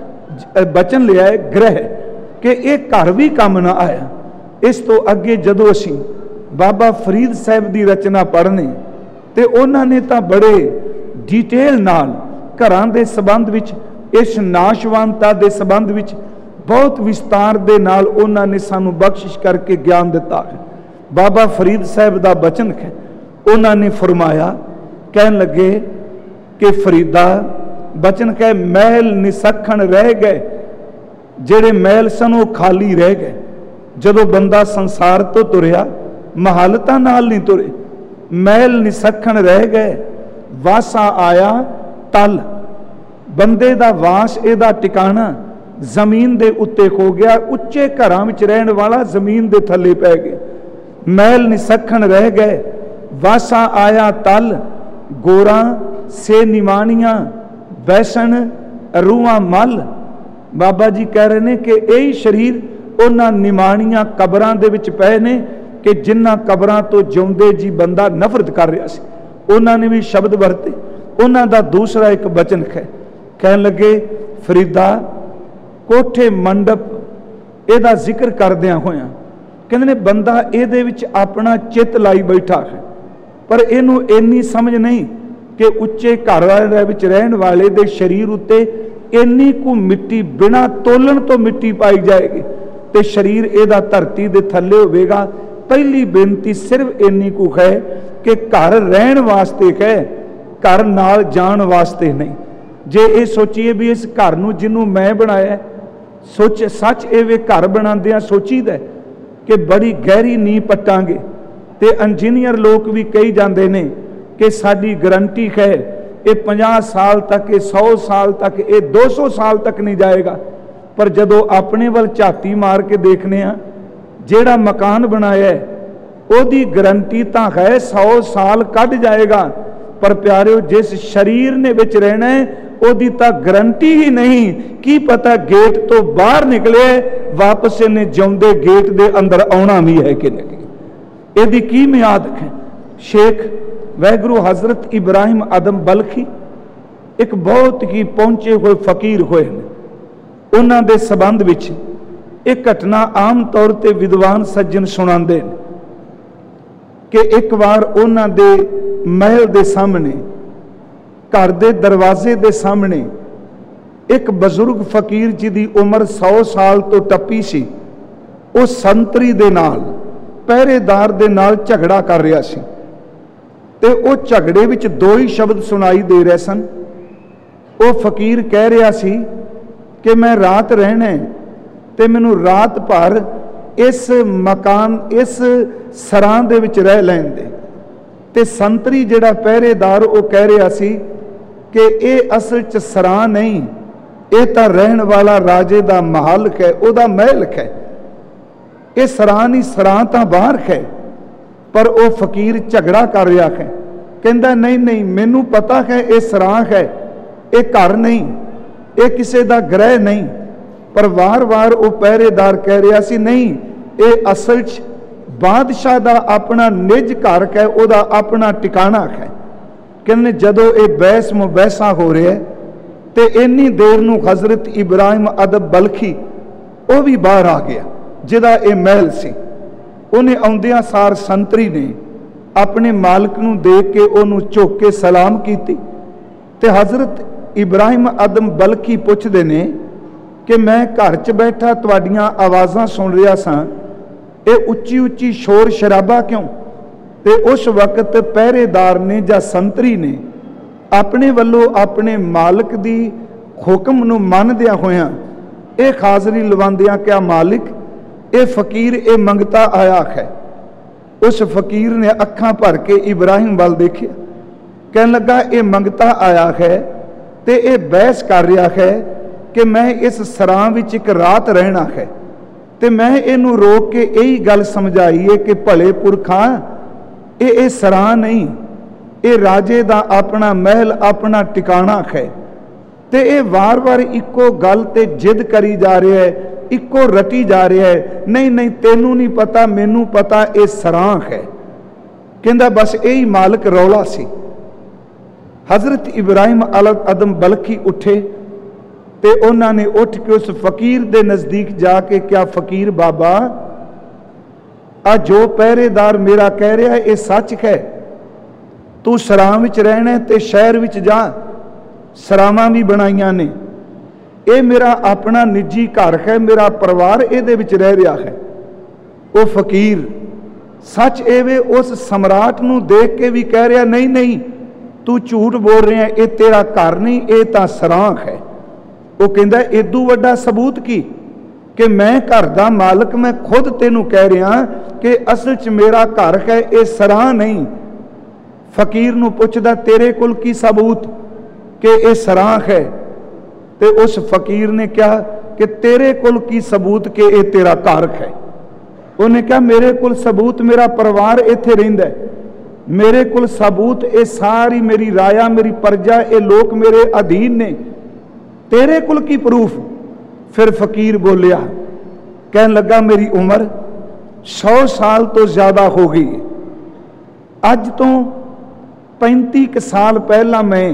बचन लिया है ग्रह कि एक घर भी कम ना आया। इस तो अगे जदों असीं बाबा फरीद साहब की रचना पढ़ने ते उन्हां ने तां बड़े डिटेल नाल घरां दे संबंध विच, इस नाशवानता दे संबंध विच बहुत विस्तार दे नाल उन्हां ने सानू बख्शिश करके ज्ञान दिता है। बाबा फरीद साहब का बचन है, उन्होंने फरमाया, कहन लगे कि फरीदा बचन कह महल निसखण रह गए, जेड़े महल सन वो खाली रह गए। जदों बंदा संसार तो तुरया महालतां नाल नहीं तुरे, महल निसखण रह गए, वासा आया तल, बंदे दा वास एदा टिकाना जमीन दे उत्ते हो गया, उच्चे घरां विच रहण वाला जमीन दे थल्ले पै गया। महल निसखण रह गए, वासा आया तल, गोरा से निमानियां बैसन रूहां मल। बाबा जी कह रहे हैं कि यही शरीर उन्हां निमानियां कबरां दे विच पए ने कि जिन्हां कबरां तो जिउंदे जी बंदा नफरत कर रहा सी, उन्होंने भी शब्द वरते। उन्हां दा दूसरा एक बचन है, कहन लगे फरीदा कोठे मंडप इहदा जिक्र करदियां होया कहंदे ने बंदा इहदे विच अपना चित लाई बैठा है, पर इहनूं इन्नी समझ नहीं कि उच्चे घर वाले विच रहण वाले दे शरीर उत्ते इन्नी कु मिट्टी बिना तोलन तो मिट्टी पाई जाएगी ते शरीर इहदा धरती दे थल्ले होवेगा। पहली बेनती सिर्फ इन्नी कु है कि घर रहण वास्ते है, घर नाल जाण वास्ते नहीं। जे ये सोचीए भी इस घर नूं जिन्हों मैं बनाया, सोच सच ये घर बनांदियां सोचीदा कि बड़ी गहरी नींह पट्टांगे, ते इंजीनियर लोग भी कही जाते हैं कि साडी गारंटी है ये पचास साल तक, ये सौ साल तक, ये दो सौ साल तक नहीं जाएगा। पर जदों अपने वाल झाती मार के देखने आ, जेड़ा मकान बनाया ओदी गारंटी तो है सौ साल कट जाएगा, पर प्यारिओ जिस शरीर ने विच रहना है ओदी तां गारंटी ही नहीं। की पता गेट तो बाहर निकले वापस इन्हें जिउंदे गेट दे अंदर आउणा भी है कि नहीं, इहदी की मियाद है। शेख वैगुरु हजरत इब्राहिम आदम बलखी एक बहुत ही पहुंचे हुए फकीर होए ने, उन्हां दे संबंध विच एक घटना आम तौर पर विद्वान सज्जन सुणांदे ने कि एक बार उन्हां दे महल दे सामने, घर दे दरवाजे दे सामने एक बजुर्ग फकीर जी की उम्र सौ साल तो टप्पी सी, उस संतरी दे नाल पहरेदार दे नाल झगड़ा कर रहा सी। ਤੇ ਉਹ ਝਗੜੇ ਵਿੱਚ ਦੋ ਹੀ ਸ਼ਬਦ ਸੁਣਾਈ ਦੇ ਰਹੇ ਸਨ। ਉਹ ਫਕੀਰ ਕਹਿ ਰਿਹਾ ਸੀ ਕਿ ਮੈਂ ਰਾਤ ਰਹਿਣਾ ਤੇ ਮੈਨੂੰ ਰਾਤ ਭਰ ਇਸ ਮਕਾਨ ਇਸ ਸਰਾਂ ਦੇ ਵਿੱਚ ਰਹਿ ਲੈਣ ਦੇ। ਤੇ ਸੰਤਰੀ ਜਿਹੜਾ ਪਹਿਰੇਦਾਰ ਉਹ ਕਹਿ ਰਿਹਾ ਸੀ ਕਿ ਇਹ ਅਸਲ 'ਚ ਸਰਾਂ ਨਹੀਂ, ਇਹ ਤਾਂ ਰਹਿਣ ਵਾਲਾ ਰਾਜੇ ਦਾ ਮਹਲ ਹੈ, ਉਹਦਾ ਮਹਿਲ ਹੈ। ਇਹ ਸਰਾਂ ਨਹੀਂ, ਸਰਾਂ ਤਾਂ ਬਾਹਰ ਹੈ। ਪਰ ਉਹ ਫਕੀਰ ਝਗੜਾ ਕਰ ਰਿਹਾ ਹੈ, ਕਹਿੰਦਾ ਨਹੀਂ ਨਹੀਂ ਮੈਨੂੰ ਪਤਾ ਹੈ ਇਹ ਸਰਾਂ ਹੈ, ਇਹ ਘਰ ਨਹੀਂ, ਇਹ ਕਿਸੇ ਦਾ ਗ੍ਰਹਿ ਨਹੀਂ। ਪਰ ਵਾਰ-ਵਾਰ ਉਹ ਪਹਿਰੇਦਾਰ ਕਹਿ ਰਿਹਾ ਸੀ ਨਹੀਂ, ਇਹ ਅਸਲ 'ਚ ਬਾਦਸ਼ਾਹ ਦਾ ਆਪਣਾ ਨਿੱਜ ਘਰ ਹੈ, ਉਹਦਾ ਆਪਣਾ ਟਿਕਾਣਾ ਹੈ। ਕਹਿੰਦੇ ਜਦੋਂ ਇਹ ਬਹਿਸ ਮੁਬਹਿਸਾ ਹੋ ਰਿਹਾ ਤੇ ਇੰਨੀ ਦੇਰ ਨੂੰ ਹਜ਼ਰਤ ਇਬਰਾਹਿਮ ਅਦਬ ਬਲਖੀ ਉਹ ਵੀ ਬਾਹਰ ਆ ਗਿਆ, ਜਿਹਦਾ ਇਹ ਮਹਿਲ ਸੀ। ਉਹਨੇ ਆਉਂਦਿਆਂ ਸਾਰ ਸੰਤਰੀ ਨੇ ਆਪਣੇ ਮਾਲਕ ਨੂੰ ਦੇਖ ਕੇ ਉਹਨੂੰ ਝੁਕ ਕੇ ਸਲਾਮ ਕੀਤੀ। ਤੇ ਹਜ਼ਰਤ ਇਬਰਾਹਿਮ ਅਦਮ ਬਲਖੀ ਪੁੱਛਦੇ ਨੇ ਕਿ ਮੈਂ ਘਰ 'ਚ ਬੈਠਾ ਤੁਹਾਡੀਆਂ ਆਵਾਜ਼ਾਂ ਸੁਣ ਰਿਹਾ ਸਾਂ, ਇਹ ਉੱਚੀ ਉੱਚੀ ਸ਼ੋਰ ਸ਼ਰਾਬਾ ਕਿਉਂ? ਤੇ ਉਸ ਵਕਤ ਪਹਿਰੇਦਾਰ ਨੇ ਜਾਂ ਸੰਤਰੀ ਨੇ ਆਪਣੇ ਵੱਲੋਂ ਆਪਣੇ ਮਾਲਕ ਦੀ ਹੁਕਮ ਨੂੰ ਮੰਨਦਿਆਂ ਹੋਇਆਂ ਇਹ ਹਾਜ਼ਰੀ ਲਵਾਉਂਦਿਆਂ ਕਿਹਾ, ਮਾਲਿਕ ਇਹ ਫਕੀਰ ਇਹ ਮੰਗਤਾ ਆਇਆ ਹੈ। ਉਸ ਫਕੀਰ ਨੇ ਅੱਖਾਂ ਭਰ ਕੇ ਇਬਰਾਹਿਮ ਵੱਲ ਦੇਖਿਆ, ਕਹਿਣ ਲੱਗਾ ਇਹ ਮੰਗਤਾ ਆਇਆ ਹੈ ਤੇ ਇਹ ਬਹਿਸ ਕਰ ਰਿਹਾ ਹੈ ਕਿ ਮੈਂ ਇਸ ਸਰਾਂ ਵਿੱਚ ਇੱਕ ਰਾਤ ਰਹਿਣਾ ਹੈ। ਤੇ ਮੈਂ ਇਹਨੂੰ ਰੋਕ ਕੇ ਇਹੀ ਗੱਲ ਸਮਝਾਈਏ ਕਿ ਭਲੇ ਪੁਰਖਾਂ ਇਹ ਇਹ ਸਰਾਂ ਨਹੀਂ, ਇਹ ਰਾਜੇ ਦਾ ਆਪਣਾ ਮਹਿਲ ਆਪਣਾ ਟਿਕਾਣਾ ਹੈ। ਤੇ ਇਹ ਵਾਰ-ਵਾਰ ਇੱਕੋ ਗੱਲ ਤੇ ਜਿੱਦ ਕਰੀ ਜਾ ਰਿਹਾ ਹੈ, ਇੱਕੋ ਰਟੀ ਜਾ ਰਿਹਾ ਹੈ, ਨਹੀਂ ਨਹੀਂ ਤੈਨੂੰ ਨਹੀਂ ਪਤਾ ਮੈਨੂੰ ਪਤਾ ਇਹ ਸਰਾਂ ਹੈ। ਕਹਿੰਦਾ ਬਸ ਇਹੀ ਮਾਲਕ ਰੌਲਾ ਸੀ। ਹਜ਼ਰਤ ਇਬਰਾਹਿਮ ਅਦਮ ਬਲਖੀ ਉੱਠੇ ਤੇ ਉਹਨਾਂ ਨੇ ਉੱਠ ਕੇ ਉਸ ਫਕੀਰ ਦੇ ਨਜ਼ਦੀਕ ਜਾ ਕੇ ਕਿਹਾ, ਫਕੀਰ ਬਾਬਾ ਆ ਜੋ ਪਹਿਰੇਦਾਰ ਮੇਰਾ ਕਹਿ ਰਿਹਾ ਇਹ ਸੱਚ ਹੈ, ਤੂੰ ਸਰਾਂ ਵਿੱਚ ਰਹਿਣਾ ਤੇ ਸ਼ਹਿਰ ਵਿੱਚ ਜਾ, ਸਰਾਵਾਂ ਵੀ ਬਣਾਈਆਂ ਨੇ, ਇਹ ਮੇਰਾ ਆਪਣਾ ਨਿੱਜੀ ਘਰ ਹੈ, ਮੇਰਾ ਪਰਿਵਾਰ ਇਹਦੇ ਵਿੱਚ ਰਹਿ ਰਿਹਾ ਹੈ। ਉਹ ਫਕੀਰ ਸੱਚ ਐਵੇਂ ਉਸ ਸਮਰਾਟ ਨੂੰ ਦੇਖ ਕੇ ਵੀ ਕਹਿ ਰਿਹਾ ਨਹੀਂ ਨਹੀਂ ਤੂੰ ਝੂਠ ਬੋਲ ਰਿਹਾ, ਇਹ ਤੇਰਾ ਘਰ ਨਹੀਂ, ਇਹ ਤਾਂ ਸਰਾਂ ਹੈ। ਉਹ ਕਹਿੰਦਾ ਇਦੋਂ ਵੱਡਾ ਸਬੂਤ ਕੀ ਕਿ ਮੈਂ ਘਰ ਦਾ ਮਾਲਕ, ਮੈਂ ਖੁਦ ਤੈਨੂੰ ਕਹਿ ਰਿਹਾ ਕਿ ਅਸਲ 'ਚ ਮੇਰਾ ਘਰ ਹੈ, ਇਹ ਸਰਾਂ ਨਹੀਂ। ਫਕੀਰ ਨੂੰ ਪੁੱਛਦਾ ਤੇਰੇ ਕੋਲ ਕੀ ਸਬੂਤ ਕਿ ਇਹ ਸਰਾਂ ਹੈ? ਤੇ ਉਸ ਫਕੀਰ ਨੇ ਕਿਹਾ ਕਿ ਤੇਰੇ ਕੋਲ ਕੀ ਸਬੂਤ ਕਿ ਇਹ ਤੇਰਾ ਘਰ ਹੈ? ਉਹਨੇ ਕਿਹਾ ਮੇਰੇ ਕੋਲ ਸਬੂਤ ਮੇਰਾ ਪਰਿਵਾਰ ਇੱਥੇ ਰਹਿੰਦਾ, ਮੇਰੇ ਕੋਲ ਸਬੂਤ ਇਹ ਸਾਰੀ ਮੇਰੀ ਰਾਇਆ ਮੇਰੀ ਪਰਜਾ ਇਹ ਲੋਕ ਮੇਰੇ ਅਧੀਨ ਨੇ, ਤੇਰੇ ਕੋਲ ਕੀ ਪ੍ਰੂਫ? ਫਿਰ ਫਕੀਰ ਬੋਲਿਆ, ਕਹਿਣ ਲੱਗਾ ਮੇਰੀ ਉਮਰ ਸੌ ਸਾਲ ਤੋਂ ਜ਼ਿਆਦਾ ਹੋ ਗਈ। ਅੱਜ ਤੋਂ ਪੈਂਤੀ ਕੁ ਸਾਲ ਪਹਿਲਾਂ ਮੈਂ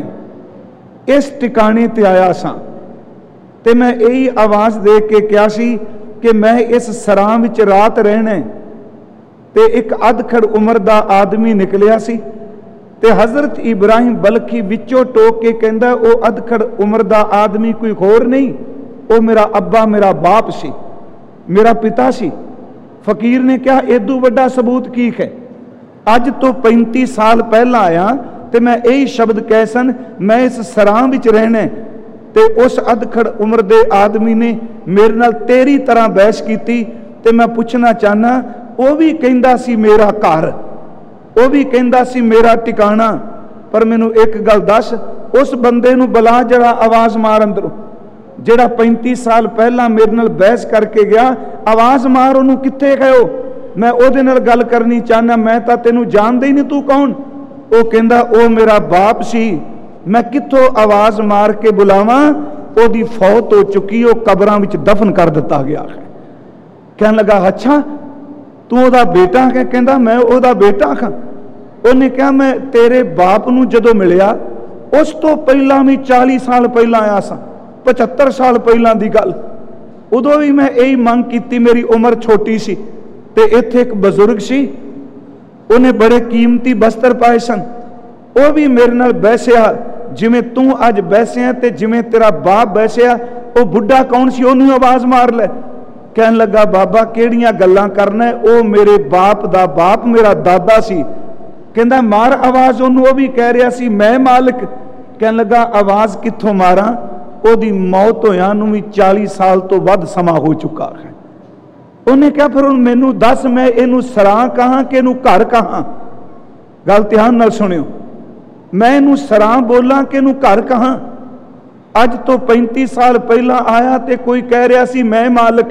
ਇਸ ਟਿਕਾਣੇ ਤੇ ਆਇਆ ਸਾਂ ਤੇ ਮੈਂ ਇਹੀ ਆਵਾਜ਼ ਦੇ ਕੇ ਕਿਹਾ ਸੀ ਕਿ ਮੈਂ ਇਸ ਸਰਾਂ ਵਿੱਚ ਰਾਤ ਰਹਿਣਾ। ਤੇ ਇੱਕ ਅਧਖੜ ਉਮਰ ਦਾ ਆਦਮੀ ਨਿਕਲਿਆ ਸੀ ਤੇ ਹਜ਼ਰਤ ਇਬਰਾਹਿਮ ਬਲਖੀ ਵਿੱਚੋਂ ਟੋਕ ਕੇ ਕਹਿੰਦਾ ਉਹ ਅਧਖੜ ਉਮਰ ਦਾ ਆਦਮੀ ਕੋਈ ਹੋਰ ਨਹੀਂ, ਉਹ ਮੇਰਾ ਅੱਬਾ ਮੇਰਾ ਬਾਪ ਸੀ, ਮੇਰਾ ਪਿਤਾ ਸੀ। ਫਕੀਰ ਨੇ ਕਿਹਾ ਇਦੋਂ ਵੱਡਾ ਸਬੂਤ ਕੀ ਹੈ? ਅੱਜ ਤੋਂ ਪੈਂਤੀ ਸਾਲ ਪਹਿਲਾਂ ਆਇਆ ਤੇ ਮੈਂ ਇਹੀ ਸ਼ਬਦ ਕਹਿ ਸਨ ਮੈਂ ਇਸ ਸਰਾਂ ਵਿੱਚ ਰਹਿਣਾ। ਤੇ ਉਸ ਅਧਖੜ ਉਮਰ ਦੇ ਆਦਮੀ ਨੇ ਮੇਰੇ ਨਾਲ ਤੇਰੀ ਤਰ੍ਹਾਂ ਬਹਿਸ ਕੀਤੀ। ਤੇ ਮੈਂ ਪੁੱਛਣਾ ਚਾਹਨਾ ਉਹ ਵੀ ਕਹਿੰਦਾ ਸੀ ਮੇਰਾ ਘਰ, ਉਹ ਵੀ ਕਹਿੰਦਾ ਸੀ ਮੇਰਾ ਟਿਕਾਣਾ, ਪਰ ਮੈਨੂੰ ਇੱਕ ਗੱਲ ਦੱਸ, ਉਸ ਬੰਦੇ ਨੂੰ ਬੁਲਾ ਜਿਹੜਾ ਆਵਾਜ਼ ਮਾਰ ਅੰਦਰੋਂ, ਜਿਹੜਾ ਪੈਂਤੀ ਸਾਲ ਪਹਿਲਾਂ ਮੇਰੇ ਨਾਲ ਬਹਿਸ ਕਰਕੇ ਗਿਆ, ਆਵਾਜ਼ ਮਾਰ ਉਹਨੂੰ, ਕਿੱਥੇ ਹੈ ਉਹ? ਮੈਂ ਉਹਦੇ ਨਾਲ ਗੱਲ ਕਰਨੀ ਚਾਹਨਾ, ਮੈਂ ਤਾਂ ਤੈਨੂੰ ਜਾਣਦਾ ਹੀ ਨਹੀਂ, ਤੂੰ ਕੌਣ? ਉਹ ਕਹਿੰਦਾ ਉਹ ਮੇਰਾ ਬਾਪ ਸੀ, ਮੈਂ ਕਿੱਥੋਂ ਆਵਾਜ਼ ਮਾਰ ਕੇ ਬੁਲਾਵਾਂ? ਉਹਦੀ ਫੌਤ ਹੋ ਚੁੱਕੀ, ਉਹ ਕਬਰਾਂ ਵਿੱਚ ਦਫਨ ਕਰ ਦਿੱਤਾ ਗਿਆ ਹੈ। ਕਹਿਣ ਲੱਗਾ ਅੱਛਾ ਤੂੰ ਉਹਦਾ ਬੇਟਾ ਹੈ? ਕਹਿੰਦਾ ਮੈਂ ਉਹਦਾ ਬੇਟਾ ਹਾਂ। ਉਹਨੇ ਕਿਹਾ ਮੈਂ ਤੇਰੇ ਬਾਪ ਨੂੰ ਜਦੋਂ ਮਿਲਿਆ ਉਸ ਤੋਂ ਪਹਿਲਾਂ ਵੀ ਚਾਲੀ ਸਾਲ ਪਹਿਲਾਂ ਆਇਆ ਸਾਂ, ਪਝੱਤਰ ਸਾਲ ਪਹਿਲਾਂ ਦੀ ਗੱਲ, ਉਦੋਂ ਵੀ ਮੈਂ ਇਹੀ ਮੰਗ ਕੀਤੀ, ਮੇਰੀ ਉਮਰ ਛੋਟੀ ਸੀ ਤੇ ਇੱਥੇ ਇੱਕ ਬਜ਼ੁਰਗ ਸੀ, ਉਹਨੇ ਬੜੇ ਕੀਮਤੀ ਬਸਤਰ ਪਾਏ ਸਨ, ਉਹ ਵੀ ਮੇਰੇ ਨਾਲ ਬੈਸਿਆ ਜਿਵੇਂ ਤੂੰ ਅੱਜ ਬੈਸਿਆ ਤੇ ਜਿਵੇਂ ਤੇਰਾ ਬਾਪ ਬੈਸਿਆ। ਉਹ ਬੁੱਢਾ ਕੌਣ ਸੀ? ਉਹਨੂੰ ਆਵਾਜ਼ ਮਾਰ ਲੈ। ਕਹਿਣ ਲੱਗਾ ਬਾਬਾ ਕਿਹੜੀਆਂ ਗੱਲਾਂ ਕਰਨਾ, ਉਹ ਮੇਰੇ ਬਾਪ ਦਾ ਬਾਪ ਮੇਰਾ ਦਾਦਾ ਸੀ, कहता मार आवाज़, ਉਹਨੂੰ ਉਹ ਵੀ ਕਹਿ ਰਿਹਾ ਸੀ मैं मालिक। कहन लगा आवाज़ कित्थों मारा, ਉਹਦੀ मौत होया ਨੂੰ भी चाली साल तो ਵੱਧ समा हो चुका है। ਉਹਨੇ ਕਿਹਾ फिर ਹੁਣ मैनू दस मैं ਇਹਨੂੰ सरां कहाँ कि ਇਹਨੂੰ घर कहाँ। गल ध्यान नाल सुनियो, मैं ਇਹਨੂੰ सरां बोला कि ਇਹਨੂੰ घर कहाँ। अज तो पैंती साल पहला आया तो कोई कह रहा सी मैं मालिक,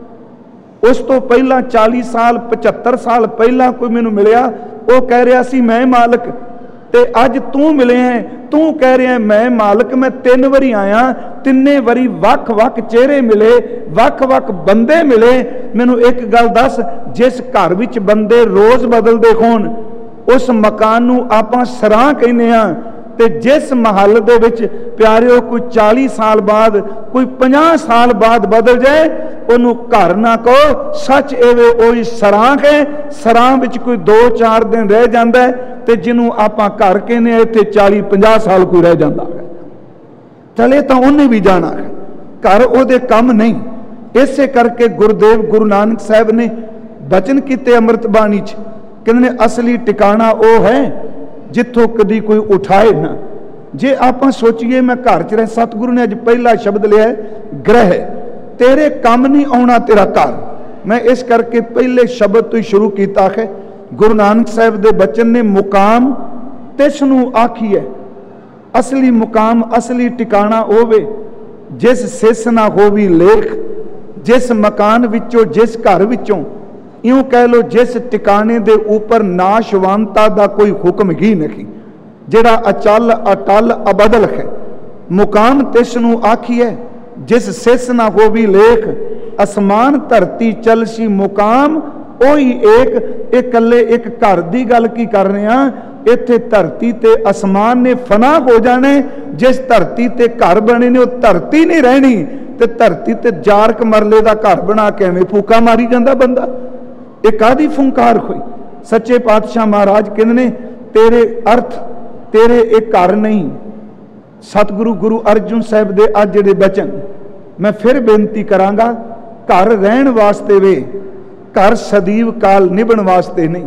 उस तो पहला चाली साल पचहत्तर साल पहला कोई मैनू मिलिया वो कह रहा सी मैं मालिक, ते अज तू मिले है तू कह रहा है मैं मालिक। मैं तीन बारी आया, तिन्ने बारी वख वख चेहरे मिले, वख वख बंदे मिले। मैनू एक गल दस, जिस घर विच बंदे रोज़ बदलते होण उस मकान नू आपां सरां कहने आ, ते जिस महल दे विच प्यारिओ कोई चाली साल बाद कोई पचास साल बाद बदल जाए उन्होंने घर ना कहो, सच एवे ओही सरां है। सरां विच कोई दो चार दिन रह जाता है, ते जिन्हों आपां घर कहने इत्थे चाली पचास साल कोई रह जाता है। चले तो उन्हें भी जाना है, घर उहदे कम नहीं। इसे करके गुरुदेव गुरु नानक साहब ने बचन किते अमृत बाणी च, कहते असली टिकाणा वो है जिथों कदी कोई उठाए ना। जे आप सोचिए मैं घर च रह, सतगुरु ने अज पहला शब्द लिया है ग्रह, तेरे काम नहीं आना तेरा घर। मैं इस करके पहले शब्द तो ही शुरू किया है। गुरु नानक साहब के बचन ने मुकाम तिसनू आखिए, असली मुकाम असली टिकाणा होवे जिस सिस ना होवी लेख, जिस मकान विचों जिस घर विचों यूं कह लो जिस टिकाने दे ऊपर नाशवानता का कोई हुक्म ही नहीं, जिहड़ा अचल अटल अबदल है। मुकाम तिसनू आखिए जिस सिस ना होवी लेख, आसमान धरती चलसी मुकाम ओही एक। इकल्ले एक घर की गल की कर रहे हैं, इत्थे धरती ते आसमान ने फना हो जाने। जिस धरती ते घर बने ने वो धरती नहीं रहनी, ते धरती ते जारक मरले का घर बना के एवें फूका मारी जाता बंदा। एक आदि फुंकार हुई। सच्चे पातशाह महाराज कहते ने तेरे अर्थ तेरे एक घर नहीं। सतगुरु गुरु अर्जुन साहब दे अज जिहड़े बचन मैं फिर बेनती करांगा, घर रहन वास्ते वे, घर सदीव काल निभण वास्ते नहीं।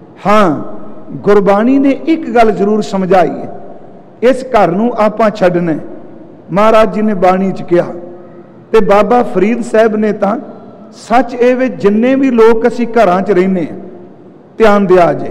हाँ, गुरबाणी ने एक गल जरूर समझाई है, इस घर नूं आपां छड्डना। महाराज जी ने बाणी च कहा, ते बाबा फरीद साहब ने तां सच एवे जिन्ने भी लोग असी घरां च रहिंदे आ, ध्यान दिया जे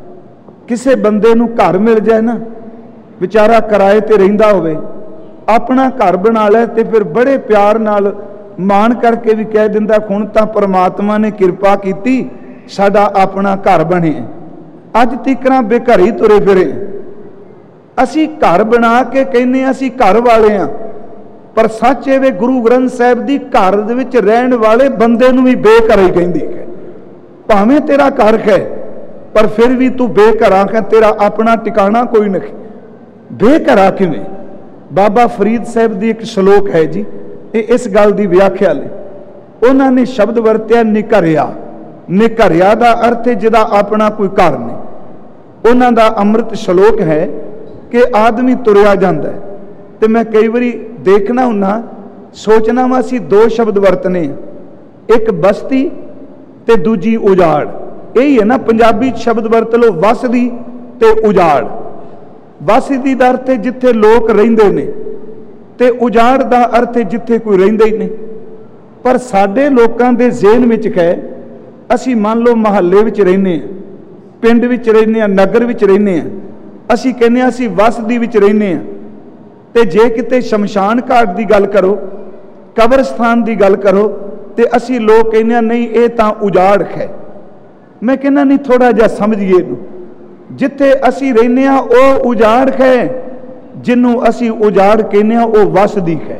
किसे बंदे नूं घर मिल जाए ना, बेचारा किराए ते रहिंदा होवे, अपना घर बना ले ते फिर बड़े प्यार नाल मान करके भी कह दिंदा हुण तां परमात्मा ने किरपा कीती साडा अपना घर बने। अज तिकरां बेघरी तुरे फिरे, असी घर बना के कहने असी घर वाले आ, पर सच एवे गुरु ग्रंथ साहिब दी घर दे विच रहन वाले बंदे नूं भी बेघर ही कहंदी है। भावें तेरा घर है पर फिर भी तू बेघरा है, तेरा अपना टिकाणा कोई नहीं। बेघरा किवें? बाबा फरीद साहब दी एक श्लोक है जी, ये इस गल दी व्याख्या ले उन्होंने शब्द वरत्या निघरिया। निघरिया दा अर्थ है जिहदा अपना कोई घर नहीं। उन्हों दा अमृत श्लोक है कि आदमी तुरिया जाता है, तो मैं कई बारी देखना हुन्ना, सोचना वा असीं दो शब्द वरतने, एक बस्ती ते दूजी उजाड़। यही है ना, पंजाबी शब्द वरत लो वसदी ते उजाड़। वसदी दा अर्थ है जिथे लोग रहिंदे ने, ते उजाड़ दा अर्थ है जिथे कोई रहिंदा ही नहीं। पर साडे लोकां दे ज़हन विच है, असीं मान लो महल्ले विच रहिंदे आ, पिंड विच रहिंदे आ, नगर विच रहिंदे आ, असीं कहने असीं वसदी विच रहिंदे आ। ते जे किते शमशान घाट की गल करो, कब्रस्तान की गल करो, तो असी लोग कहने नहीं ये तो उजाड़ है। मैं कहना नहीं, थोड़ा जा समझिए, जिथे असी रहने वो उजाड़ है, जिन्हों असी उजाड़ कहने वो वसदी है।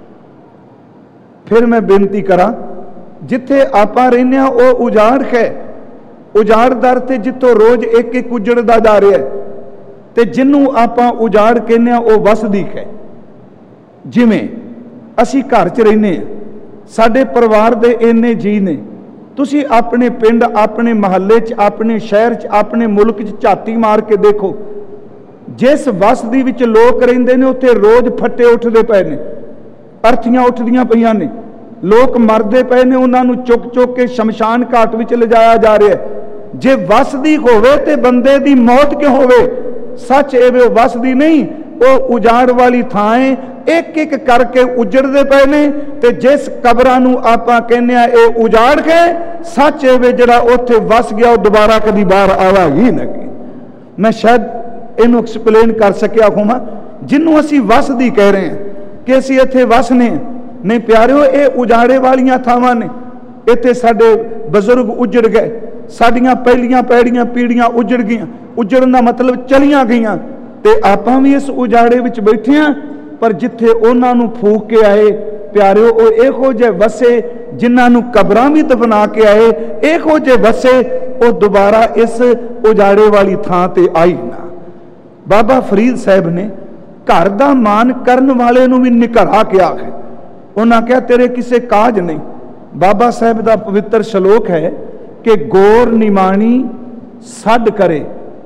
फिर मैं बेनती करा, जिथे आपां रहने वो उजाड़ है। उजाड़ दर ते जिथों रोज एक एक उजड़दा जा रहा है, ते जिन्हों आपां उजाड़ कहने वो वसदी है। जिमें असी घर च रहने, साडे परिवार दे इन्ने जी ने, तुसी अपने पिंड, अपने महल्ले च, अपने शहर च, अपने मुल्क च झाती मार के देखो, जिस वसदी विच लोग रहिंदे ने उत्थे रोज फट्टे उठदे पए ने, अर्थियां उठदियां पईयां ने, लोग मरदे पए ने, उन्हां नूं चुक चुक के शमशान घाट विच लिजाया जा रहा है। जे वसदी होवे ते बंदे दी मौत क्यों होवे? सच ये वो वसदी नहीं, वो उजाड़ वाली थाएं एक एक करके उजड़ते पे ने। ते जिस कबरां नूं आपां कहने ये उजाड़ के सच ये वे जिहड़ा उत्थे वस गया वो दोबारा कभी बाहर आवा ही नहीं। मैं शायद इनू एक्सप्लेन कर सकिया होवां। जिन्हों असी वसदी कह रहे हैं कि असी इत्थे वसने नहीं प्यारिओ, ये उजाड़े वालियां थावां ने। इत्थे साडे बजुर्ग उजड़ गए, साडियां पहलियां पैड़ियां पीढ़ियां उजड़ गईयां। उजड़न दा मतलब चलियां गईयां ते आपां भी इस उजाड़े विच बैठे हां। पर जिथे उन्हां नूं फूक के आए प्यारिओ वो इहो जे वसे, जिन्हां नूं कबरां भी दफना के आए इहो जे वसे, वो दोबारा इस उजाड़े वाली थां ते आई ना। बाबा फरीद साहब ने घर दा मान करन वाले नूं भी निकरा के आखे। उन्हां कहा तेरे किसे काज नहीं। बाबा साहब दा पवित्र श्लोक है कि गोर निमाणी सड करे।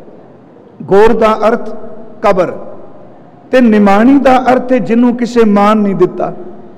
गोर दा अर्थ कबर ते निमाणी दा अर्थ है जिन्हों किसे मान नहीं दिता।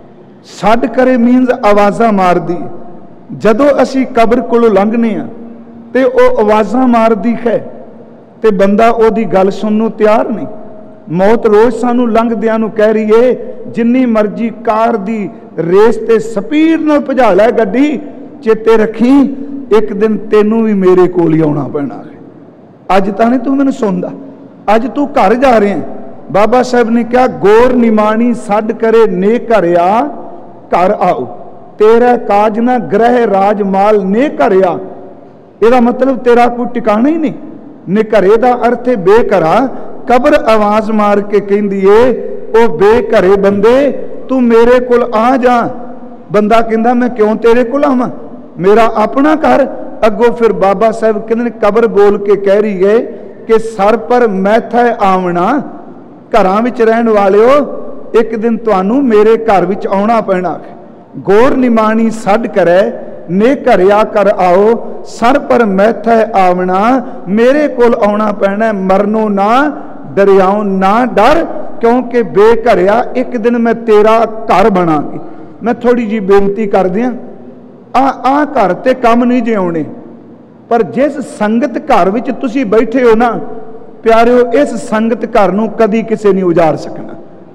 सड करे मीनस आवाज़ा मार दी। जदों असी कबर कोलों लंघने आ ते वो आवाज़ा मार दी है ते बंदा ओदी गल सुननों तैयार नहीं। मौत रोज़ सानू लंघदियां नूं कह रही है जिन्नी मर्जी कार दी रेस ते स्पीड नाल भजा लै गड्डी, चेते रखी एक दिन तेनू भी मेरे कोल ही आउणा पैणा है। अज तां नहीं तू मैनूं सुनदा, अज तू घर जा रहे हैं। बाबा साहब ने कहा गोर निमाणी सड करे ने घरिया घर आओ, तेरा काज ना ग्रह राज माल ने घरिया। ਇਹਦਾ मतलब तेरा कोई ठिकाना ही नहीं। निघरे दा अर्थ है बेघरा। कबर आवाज मार के कहती है ओ बेघरे बंदे तू मेरे कोल आ जा। बंदा कहता मैं क्यों तेरे कोल आवां, मेरा अपना घर। अगों फिर बाबा साहब कहते कबर बोल के कह रही है कि सर पर मैथा आवना। घरां विच रहण वालिओ एक दिन तुहानू मेरे घर विच आउणा पैणा। गोर निमाणी सड करे ने घरिया कर आओ, सर पर मैथा आवना। मेरे कोल आउणा पैना। मरनो ना डरियाओ ना डर, क्योंकि बेघरिया एक दिन मैं तेरा घर बनांगी। मैं थोड़ी जी बेनती कर दियां, आ आ घर ते कम नहीं जे आउणे, पर जिस संगत घर विच तुसीं बैठे हो ना प्यारिओ, इस संगत घर नूं कदी किसी नहीं उजाड़ सकना।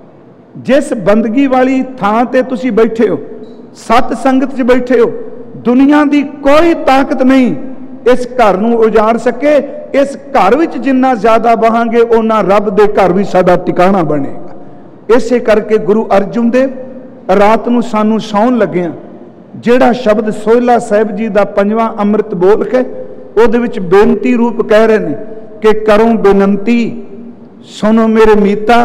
जिस बंदगी वाली थां ते तुसीं बैठे हो, सत संगत च बैठे हो, दुनिया की कोई ताकत नहीं इस घर नूं उजाड़ सके। इस घर विच जिन्ना ज्यादा बहांगे उन्ना रब दे घर भी साडा टिकाणा बनेगा। इसे करके गुरु अर्जुन देव रात नूं सानू सौण लग्गिआं जिहड़ा शब्द सोहला साहिब जी दा पंजवां अमृत बोल के उहदे विच बेनती रूप कह रहे ने कि करो बेनती सुनो मेरे मीता,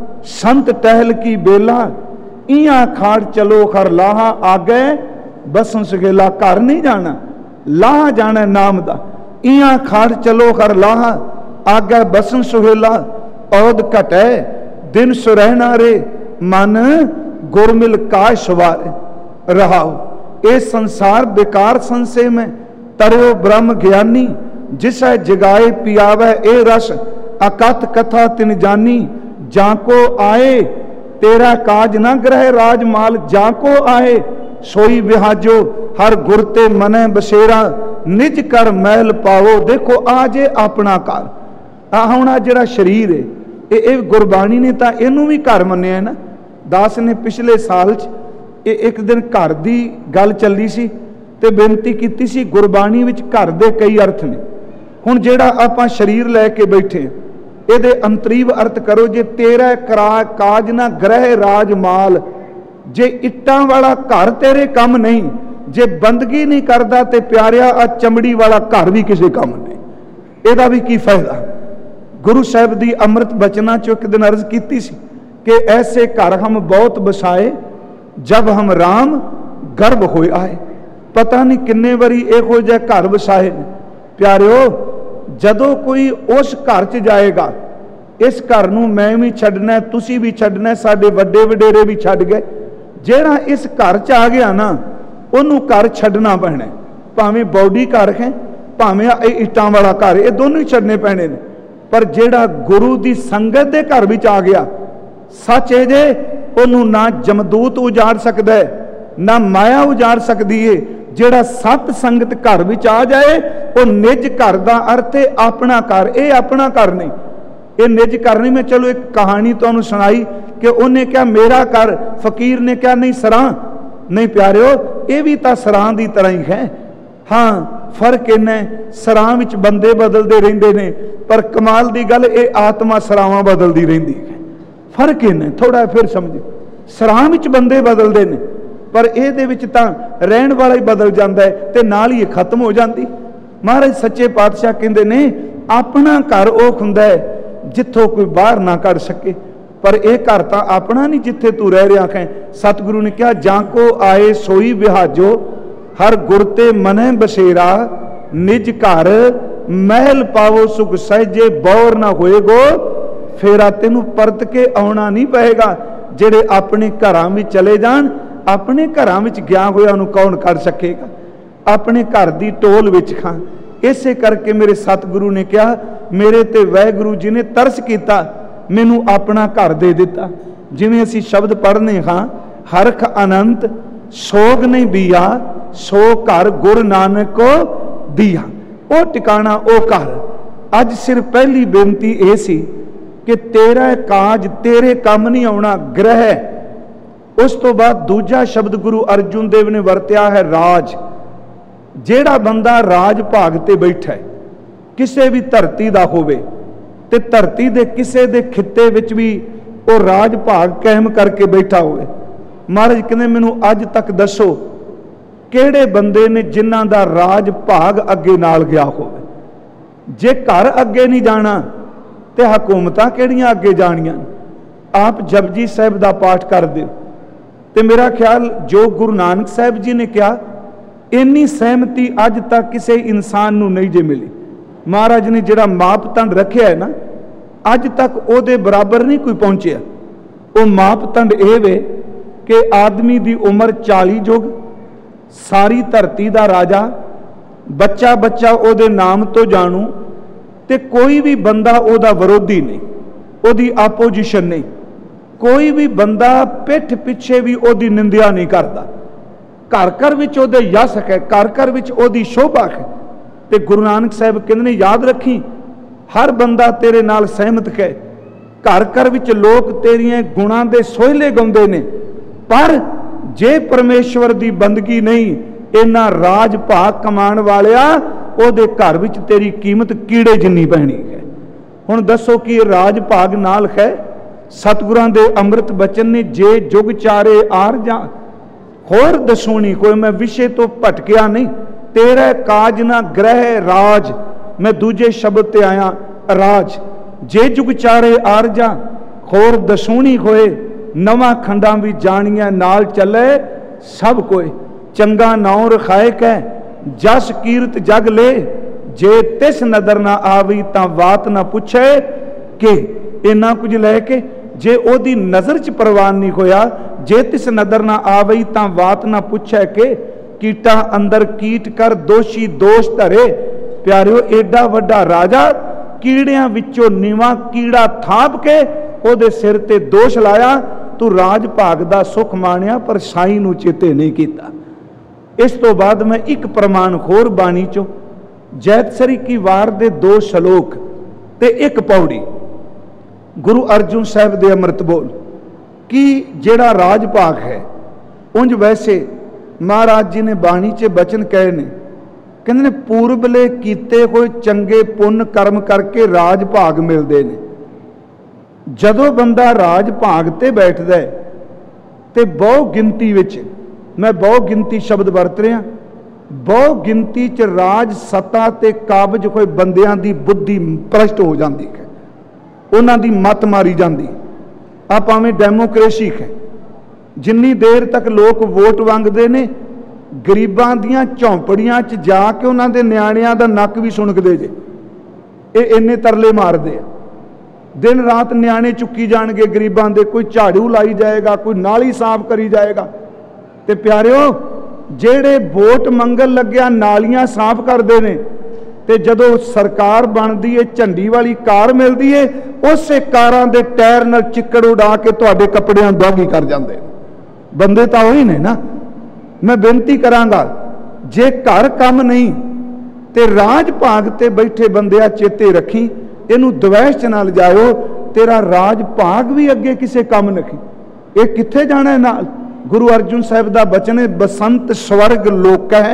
संत टहल की बेला, इयां खाड़ चलो खर लाहा आगे बसन सगेला। घर नहीं जाना, लाहा जाना नाम दा। इयां खाड़ चलो खर लाहा आगे बसन सुहेला। औद घटे दिन सुरहना रे मन गुरमिल काश सवारे रहाओ। ए संसार बेकार संशय में तरो ब्रह्म ज्ञानी, जिसे जगाए पियावे ए रस अकथ कथा तिन जानी। जाको आए तेरा काज न ग्रह राज माल, जाको आए सोई विहाजो हर गुरते मने बसेरा। निज कर मैल पाओ। देखो आजे अपना घर आ हुण जिहड़ा शरीर है ये ये गुरबाणी ने तो इनू भी घर मन्निया ना। दास ने पिछले साल च एक दिन घर की गल चली सी ते बेनती की सी गुरबाणी विच घर दे कई अर्थ ने। हुण जिहड़ा आपां शरीर लैके बैठे ये अंतरीव अर्थ करो। जे तेरा करा काज ना ग्रह राज माल, जे इट्टां वाला घर तेरे कम नहीं, जे बंदगी नहीं करता तो प्यारिया आ चमड़ी वाला घर भी किसी काम नहीं, ਇਹਦਾ भी की फायदा। गुरु साहब की अमृत बचना चो एक दिन अर्ज की सी कि ऐसे घर हम बहुत बसाए जब हम राम गर्भ होए आए। पता नहीं किन्ने वारी इहो जिहा घर बसाए ने प्यारिओ। जदों कोई उस घर च जाएगा, इस घर नूं मैं भी छड्डना, तुसी भी छड्डना, साडे वड्डे वडेरे भी छड्ड गए। जिहड़ा इस घर च आ गया ना उन्होंने घर छड्डना पैना। भावें बॉडी घर है भावें इट्टां वाला घर, ये दोनों ही छड्डने पैने ने। पर जिहड़ा गुरु की संगत के घर विच आ गया, सच है जे उन्होंने ना जमदूत उजाड़ सकता है ना माया उजाड़ सकती है। ਜਿਹੜਾ ਸਤ ਸੰਗਤ घर विच आ जाए वो निज घर का अर्थ है अपना घर। ये अपना घर नहीं, ये निज घर नहीं। मैं चलो एक कहानी तुहानूं सुनाई कि उन्हें क्या मेरा घर, फकीर ने क्या नहीं सरां। नहीं प्यारिओ, ये भी तो सरां की तरह ही है। हाँ फर्क इन्ना सरां विच बंदे बदलते रहिंदे ने, पर कमाल की गल ये आत्मा सरावां बदलती रहिंदी है। फर्क इन्ना थोड़ा फिर समझो, सरां विच बंदे बदलते हैं पर ये रहन वाला ही बदल जाता है तो नाल ही खत्म हो जाती। महाराज सच्चे पातशाह कहते ने अपना घर वो हुंदा है जिथों कोई बाहर ना कर सके, पर यह घर तो अपना नहीं जिथे तू रह रहा है। सतगुरु ने कहा जाको आए सोई बिहाजो, हर गुरते मने बसेरा, निज घर महल पावो सुख सहजे, बौर ना होएगो फेरा। तेनू परत के आना नहीं पएगा। जेड़े अपने घरां में चले जान, अपने घरां विच गया होया नूं कौन कर सकेगा। अपने घर की टोल विच खां। इसे करके मेरे सतगुरु ने कहा मेरे ते वाहिगुरू जी ने तरस किया, मैनू अपना घर दे दिता। जिवें असीं शब्द पढ़ने हाँ, हरख अनंत सोग नहीं बिया, सो घर गुरु नानक को दिया। वो टिकाणा वो घर। अज सिर्फ पहली बेनती ये सी कि तेरा काज तेरे काम नहीं आना, ग्रह। उस तो बाद दूजा शब्द गुरु अर्जुन देव ने वरत्या है राज। जेड़ा बंदा राज भाग ते बैठा है, किसी भी धरती का होवे ते धरती दे किसी दे खिते विच भी वो राज भाग कायम करके बैठा होवे। महाराज कहते मैनू अज तक दसो किहड़े बंदे ने जिन्हां दा राज भाग अगे नाल गया होवे। जे घर अगे नहीं जाना ते हुकूमतां किहड़ियां अगे जाणियां। आप जपजी साहिब दा पाठ कर दिओ ते मेरा ख्याल जो गुरु नानक साहब जी ने कहा इन्नी सहमति अज तक किसी इंसान नूं नहीं जे मिली। महाराज ने जिहड़ा मापदंड रखिया है ना, अज तक उहदे बराबर नहीं कोई पहुंचिया। वो मापदंड ये वे कि आदमी की उम्र चाली जुग, सारी धरती का राजा, बच्चा बच्चा उहदे नाम तो जानू, ते कोई भी बंदा उहदा विरोधी नहीं, उहदी आपोजिशन नहीं। कोई भी बंदा पिठ पिछे भी ओदी निंदिया नहीं करता। घर घर विच ओदे यश है, घर घर विच ओदी शोभा है। ते गुरु नानक साहब कहते ने याद रखी हर बंदा तेरे नाल सहमत है। घर घर विच लोग तेरियां गुणां दे सोहले गाउंदे ने, पर जे परमेश्वर दी बंदगी नहीं, इन्ना राज भाग कमाण वालिया ओदे घर विच तेरी कीमत कीड़े जिन्नी पैनी है। हुण दसो कि राज भाग नाल है। सतगुरां दे अमृत बचन ने जे जुग चारे आर जा होर दसूनी। कोई मैं विषय तो भटकिया नहीं। तेरा काज ना ग्रह राज। मैं दूजे शब्द ते आया राज। जे जुग चारे आर जा होर दसूनी होए, नवा खंडा भी जानिया नाल चले सब कोई। चंगा नाउ रखाए कै जस कीरत जग ले, जे तिस नदर ना आवी तां वात ना पुछे कि इन्ना कुछ लैके जे ओदी नज़र च परवान नहीं होया, जे तिस नदर ना आवई तां वात ना पुछे के कीटा अंदर कीट कर दोषी दोष धरे। प्यारिओ एडा वड्डा राजा कीड़ियां विचों नीवा कीड़ा थाप के ओदे सिर ते दोष लाया। तू राज भाग दा सुख माणिया पर साई नूं चेते नहीं कीता। इस तो बाद मैं एक प्रमाण होर बाणी चो जैतसरी की वार दे दो शलोक ते एक पौड़ी गुरु अर्जुन साहब दे अमृत बोल कि जेड़ा राज भाग है। उंज वैसे महाराज जी ने बाणी च बचन कहे ने, कहते ने पूर्वले कीते होए चंगे पुण्य कर्म करके राज भाग मिलते ने। जदों बंदा राज भाग ते बैठदा है ते बहु गिनती विच, मैं बहु गिनती शब्द वरत रहा, बहु गिनती च राज सत्ता ते काबज होए बंदियां दी बुद्धि भ्रष्ट हो जाती है, उन्हां दी मत मारी जाती। आ भावें डेमोक्रेसी है, जिन्नी देर तक लोग वोट मंगते ने, गरीबां दियां झौंपड़ियां च जाके उन्हां दे निआणियां दा नक भी सुणकदे जे। ये इन्ने तरले मारदे आ, दिन रात निआणे चुकी जाणगे गरीबां दे, कोई झाड़ू लाई जाएगा, कोई नाली साफ करी जाएगा। ते प्यारिओ जेड़े वोट मंगन लग्या नालियां साफ करते हैं, ते जदों सरकार बनती है झंडी वाली कार मिलती है, उस कारां दे टायर नाल चिक्कड़ उड़ा के तुहाडे कपड़ियां दागी कर जाते। बंदे तो वही ने ना। मैं बेनती करांगा जे घर काम नहीं ते राज भाग ते बैठे बंदिया चेते रखी, इनू द्वैश च ना लिजाओ, तेरा राज भाग भी अगे किसे काम नहीं। ये कित्थे जाना है नाल? गुरु अर्जुन साहब का बचन है, बसंत स्वर्ग लोक है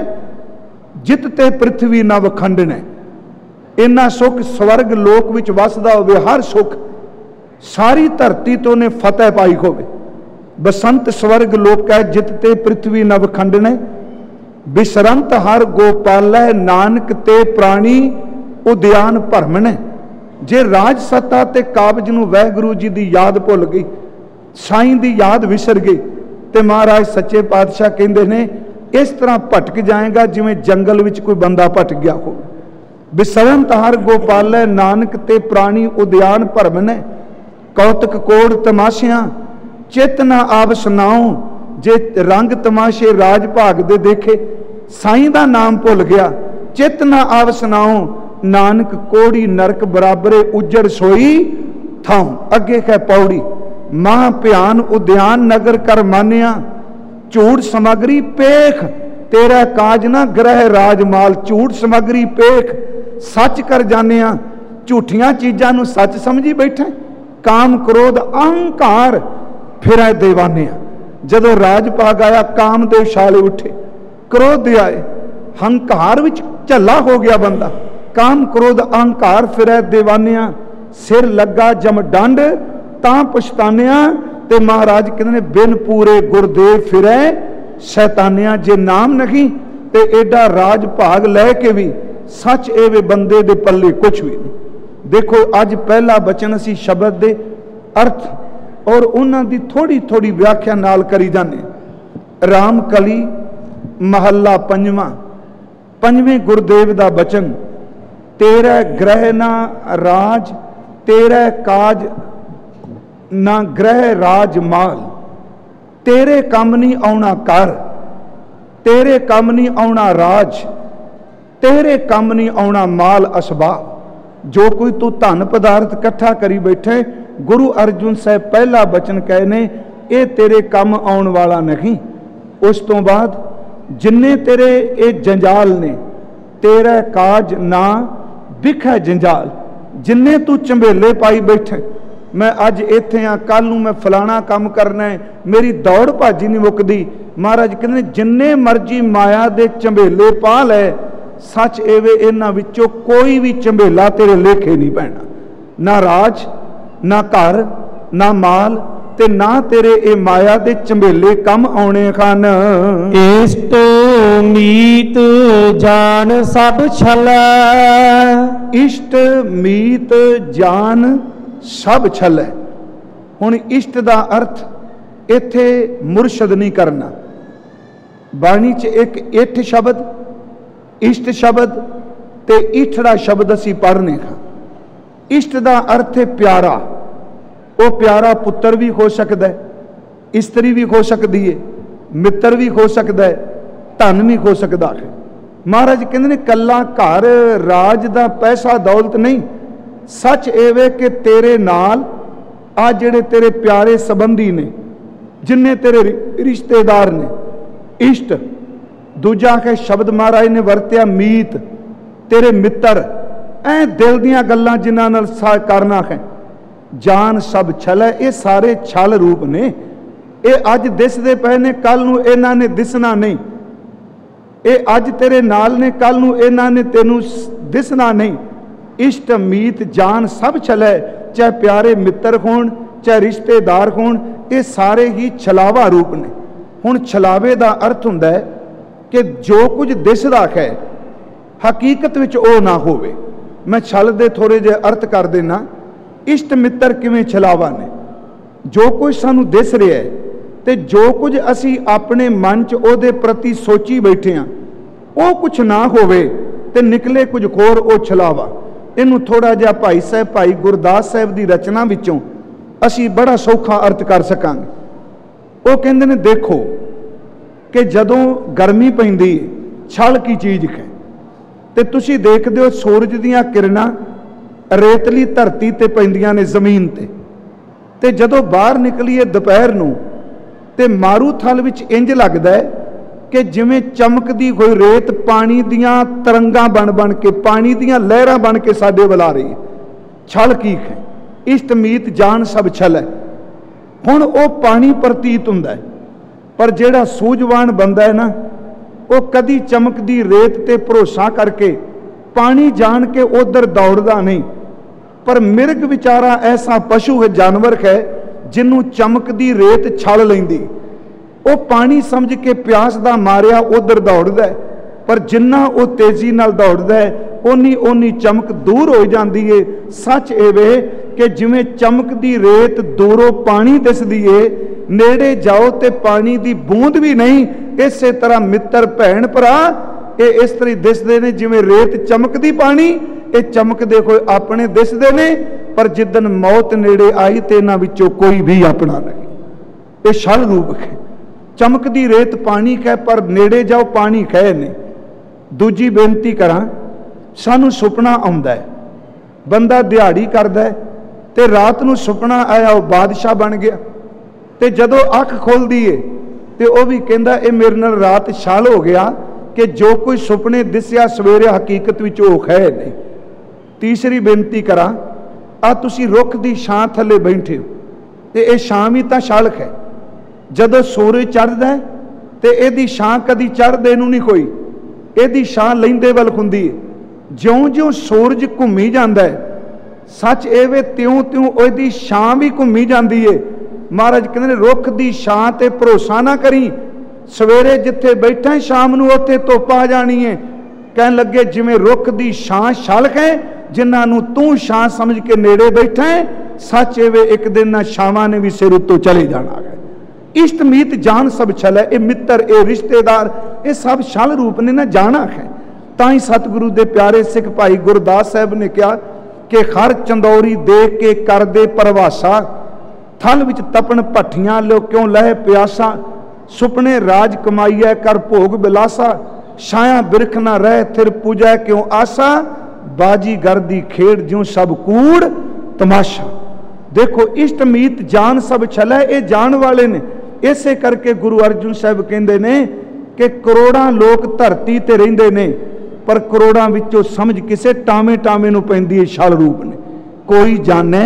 जित ते पृथ्वी ना वखंडन है। इन्ना सुख स्वर्ग लोक विच वसदा होवे, हर सुख सारी धरती तो ने फतेह पाई होवे। बसंत स्वर्ग लोक है जित ते पृथ्वी न वखंडन है। बिसरंत हर गोपाल है, नानक ते प्राणी उद्यान भरमन है। जे राज सत्ता ते काबज नूं वाहिगुरू जी की याद भुल गई, साईं की याद विसर गई, तो महाराज सच्चे पातशाह कहते ने इस तरह भटक जाएगा जिवें जंगल विच कोई बंदा भटक गया हो। बिसरंत हर गोपाल है, नानक ते प्राणी उद्यान भरमन है। कौतक कोड़ तमाशियां चित ना आव सुनाओ, जे रंग तमाशे राज भाग दे देखे, साईं दा नाम भुल गया, चित ना आव सुनाओ। नानक कोड़ी नरक बराबरे उजड़ सोई थां। अगे है पौड़ी, मां भयान उद्यान नगर कर मानिया, झूठ समगरी पेख तेरा काज ना ग्रह राजमाल। झूठ समगरी पेख सच कर जानिया, झूठियां चीजां नूं सच समझी बैठे। काम क्रोध अहंकार फिर देवाने। जदों राज भाग आया कामदेव छाले उठे, क्रोध आए, हंकार विच झल्ला हो गया बंदा। काम क्रोध अहंकार फिर देवानिया, सिर लगा जम डंड तां पछतानिया। ते महाराज कहते ने बिन पूरे गुरदेव फिर शैतानिया। जे नाम नहीं ते एडा राज भाग लैके भी सच एवे बंदे दे पल्ले कुछ भी नहीं। देखो अज पहला बचन असी शब्द दे अर्थ और उन्हां दी थोड़ी थोड़ी व्याख्या नाल करी जाने। राम कली महला पंजवां, पंजवें गुरदेव दा बचन, तेरा ग्रह ना राज तेरा काज ना ग्रह राज माल। तेरे कम नहीं आउणा कर, तेरे कम नहीं आउणा राज, तेरे कम नहीं आउणा माल असबाब। जो कोई तू धन पदार्थ इकट्ठा करी बैठे, गुरु अर्जुन साहब पहला बचन कहने ये तेरे कम आउण वाला नहीं। उस तो बाद जिन्ने तेरे ये जंजाल ने, तेरा काज ना बिखै जंजाल। जिन्ने तू झंबेले पाई बैठे, मैं अज इत्थे हाँ, कल नूं मैं फलाना काम करना है, मेरी दौड़ भाजी नहीं मुकदी। महाराज कहते जिन्ने मर्जी माया दे झंबेले पा लै, सच एवे इन्हां विचों कोई भी झंबेला तेरे लेखे नहीं पैना। ना राज ना घर ना माल ते ना तेरे ए माया दे झंबेले कम आउणे खान। इष्ट मीत जान सब छलै, इष्ट मीत जान सब छलै। हुण इष्ट दा अर्थ इत्थे मुरशद नहीं करना। बाणी च एक इठ शब्द, इष्ट शब्द ते ईठड़ा शब्द असी पढ़ने का। इष्ट दा अर्थ है प्यारा। वो प्यारा पुत्र भी हो सकता है, इस्त्री भी हो सकती है, मित्र भी हो सकता है, धन भी हो सकता है। महाराज कहते ने कला घर राज दा पैसा दौलत नहीं, सच एवे कि तेरे नाल आ जेड़े तेरे प्यारे संबंधी ने, जिन्ने तेरे रिश्तेदार ने, इष्ट। दूजा है शब्द महाराज ने वरत्या मीत, तेरे मित्र, ऐ दिल दियां गल्लां जिन्हां नाल सा करना है। जान सब छल है, ये सारे छल रूप ने। ये अज दिसदे पए ने, कल नूं इन्हां ने दिसना नहीं। ये अज तेरे नाल ने, कल नूं इन्हां ने तेनू दिसना नहीं। इष्ट मीत जान सब छल है, चाहे प्यारे मित्र होण चाहे रिश्तेदार होण, ये सारे ही छलावा रूप ने। हुण छलावे दा अर्थ हुंदा है कि जो कुछ दिसदा है हकीकत विच ओ ना होवे। मैं छल दे थोड़े जे अर्थ कर देना। इष्ट मित्र किवें छलावा ने, जो कुछ सानू दिस रहा है ते जो कुछ असी अपने मन च ओदे प्रति सोची बैठे हाँ, वो कुछ ना होवे ते निकले कुछ होर, ओ छलावा। इनू थोड़ा जिहा भाई साहब भाई गुरदास साहब की रचना विचों असी बड़ा सौखा अर्थ कर सकांगे। वो कहंदे ने देखो कि जदों गर्मी पैंदी है, छल की चीज़ है, तो तुसी देखदे हो सूरज दीयां किरणां रेतली धरती ते पैंदियां ने जमीन ते, ते जदों बाहर निकलीए दोपहर नूं ते मारू थल विच इंज लगदा है कि जिवें चमकदी कोई रेत पानी दियां तरंगां बन बन के पानी दियां लहरां बन के साडे वल आ रही है। छल की है, इष्ट मीत जान सब छल है। हुण वो पानी प्रतीत हुंदा है, पर जिहड़ा सूझवान बंदा है ना, वो कदी चमकदी रेत ते भरोसा करके पानी जान के उधर दौड़दा नहीं। पर मिर्ग विचारा ऐसा पशु है, जानवर है, जिन्हों चमकदी रेत छल लैंदी, वो पानी समझ के प्यास दा मारिया उधर दौड़दा है। पर जिन्ना वो तेजी नाल दौड़दा है ओनी ओनी चमक दूर हो जाती है। सच एवे कि जिवें चमकदी रेत दूरों पानी दिसदी है, नेड़े जाओ तो पानी की बूंद भी नहीं। इस तरह मित्र भैन भरा ये इस तरह दिसते हैं जिवें रेत चमकदी पानी, ये चमकदे कोई अपने दिसते हैं, पर जिदन मौत नेड़े आई तो इन्हां विचों कोई भी अपना नहीं। ये छल रूप है। चमकदी रेत पानी कह, पर नेड़े जाओ पानी कह नहीं। दूजी बेनती करा, सानू सुपना आउंदा है, बंदा दिहाड़ी करदा है ते रात नूं सुपना आया वो बादशाह बन गया, ते जदों अख खोलदी है ते वो भी कहंदा ये मेरे नाल रात छल हो गया कि जो कोई सुपने दिसिया सवेरे हकीकत विच वो है नहीं। तीसरी बेनती करा, आ तुसी रुख दी छां थले बैठे हो ते ये छां भी तां छल है। जदों सूरज चढ़दा है ते इहदी छां कदी चढ़दे नूं नहीं कोई, इहदी छां लैंदे वल हुंदी है। ज्यों ज्यों सूरज घूमी जाता है, सच एवे त्यों त्यों उसकी छां भी घूमी जाती है। महाराज कहते हैं रुख की छां ते भरोसा ना करी, सवेरे जिथे बैठा शाम नूं उत्थे धुप आ जानी है। कह लगे जिवें रुख की छां छल है, जिन्होंने तू छां समझ के नेड़े बैठा है, सच एवे एक दिन ना छावां ने भी सिर उत्तों चले जाना है। इष्ट मीत जान सब छल है। ये मित्र, ये रिश्तेदार, ये सब छल रूप ने ना जाना है। ताई सतगुरु दे प्यारे सिख भाई गुरदास साहब ने कहा कि हर चंदौरी देख के कर दे परवासा, थल विच तपन भट्ठियां लो क्यों लह प्यासा, सुपने राज कमाईए कर भोग बिलासा, छाया बिरख ना रह थिर पूजा क्यों आसा, बाजीगर दी खेड़ ज्यों सब कूड़ तमाशा। देखो इष्ट मीत जान सब छल है, ये जान वाले ने। इसे करके गुरु अर्जुन साहब कहते ने कि करोड़ां लोग धरती ते रहिंदे ने, पर करोड़ां विचों समझ किसे टामे टामे नूं पैंदी है छल रूप ने। कोई जाने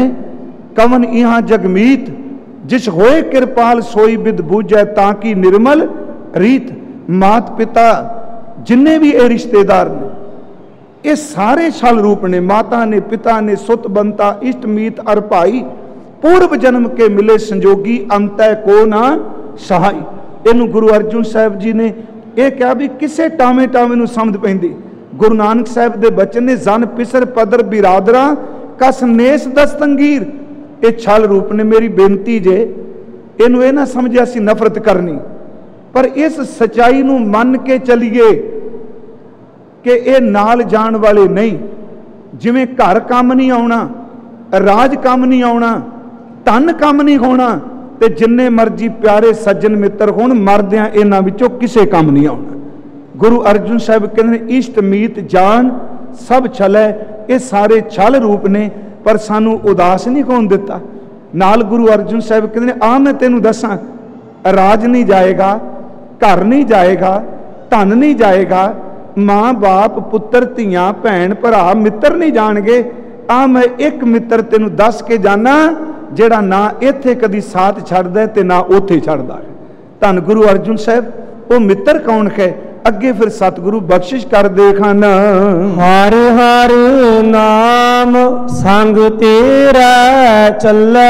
कवन इहां जगमीत, जिस होए कृपाल सोई बिद बूझै ताकि निर्मल रीत। मात पिता जिन्ने भी ये रिश्तेदार ने, ये सारे छल रूप ने। माता ने, पिता ने, सुत बनता, इष्ट मीत अर भाई, पूर्व जन्म के मिले संजोगी, अंतै को ना सहाय। इनू गुरु अर्जुन साहब जी ने यह कहा भी किसे टामे टामे नूं समझ पैंदी। गुरु नानक साहब दे बचन ने जन पिसर पदर बिरादरा कस नेस दस्तंगीर। ये छल रूप ने। मेरी बेनती जे इनू ये ना समझे असीं नफरत करनी, पर इस सच्चाई नूं मन के चलीए कि ये नाल जाण वाले नहीं। जिवें घर काम नहीं आउणा, राज काम नहीं आउणा, धन काम नहीं होना, ते जिन्ने मर्जी प्यारे सज्जन मित्र होण, मरदियां इन्हां विचों किसे काम नहीं आउणा। गुरु अर्जुन साहब कहते हैं इष्ट मीत जान सब छल है। ये सारे छल रूप ने, पर सानू उदास नहीं कौन दिता। नाल गुरु अर्जुन साहब कहते हैं आ मैं तेनू दसां, राज नहीं जाएगा, घर नहीं जाएगा, धन नहीं जाएगा, माँ बाप पुत्र धियां भैन भरा मित्र नहीं जाणगे। आ मैं एक मित्र तेनू दस के जाना, जिहड़ा ना इत्थे कदी साथ छड्डदा ते ना उत्थे छड्डदा है। धन गुरु अर्जुन साहब वो मित्र कौन है? अगे फिर सतगुरु बख्शिश कर देखन। हर हर नाम संग तेरा चलै,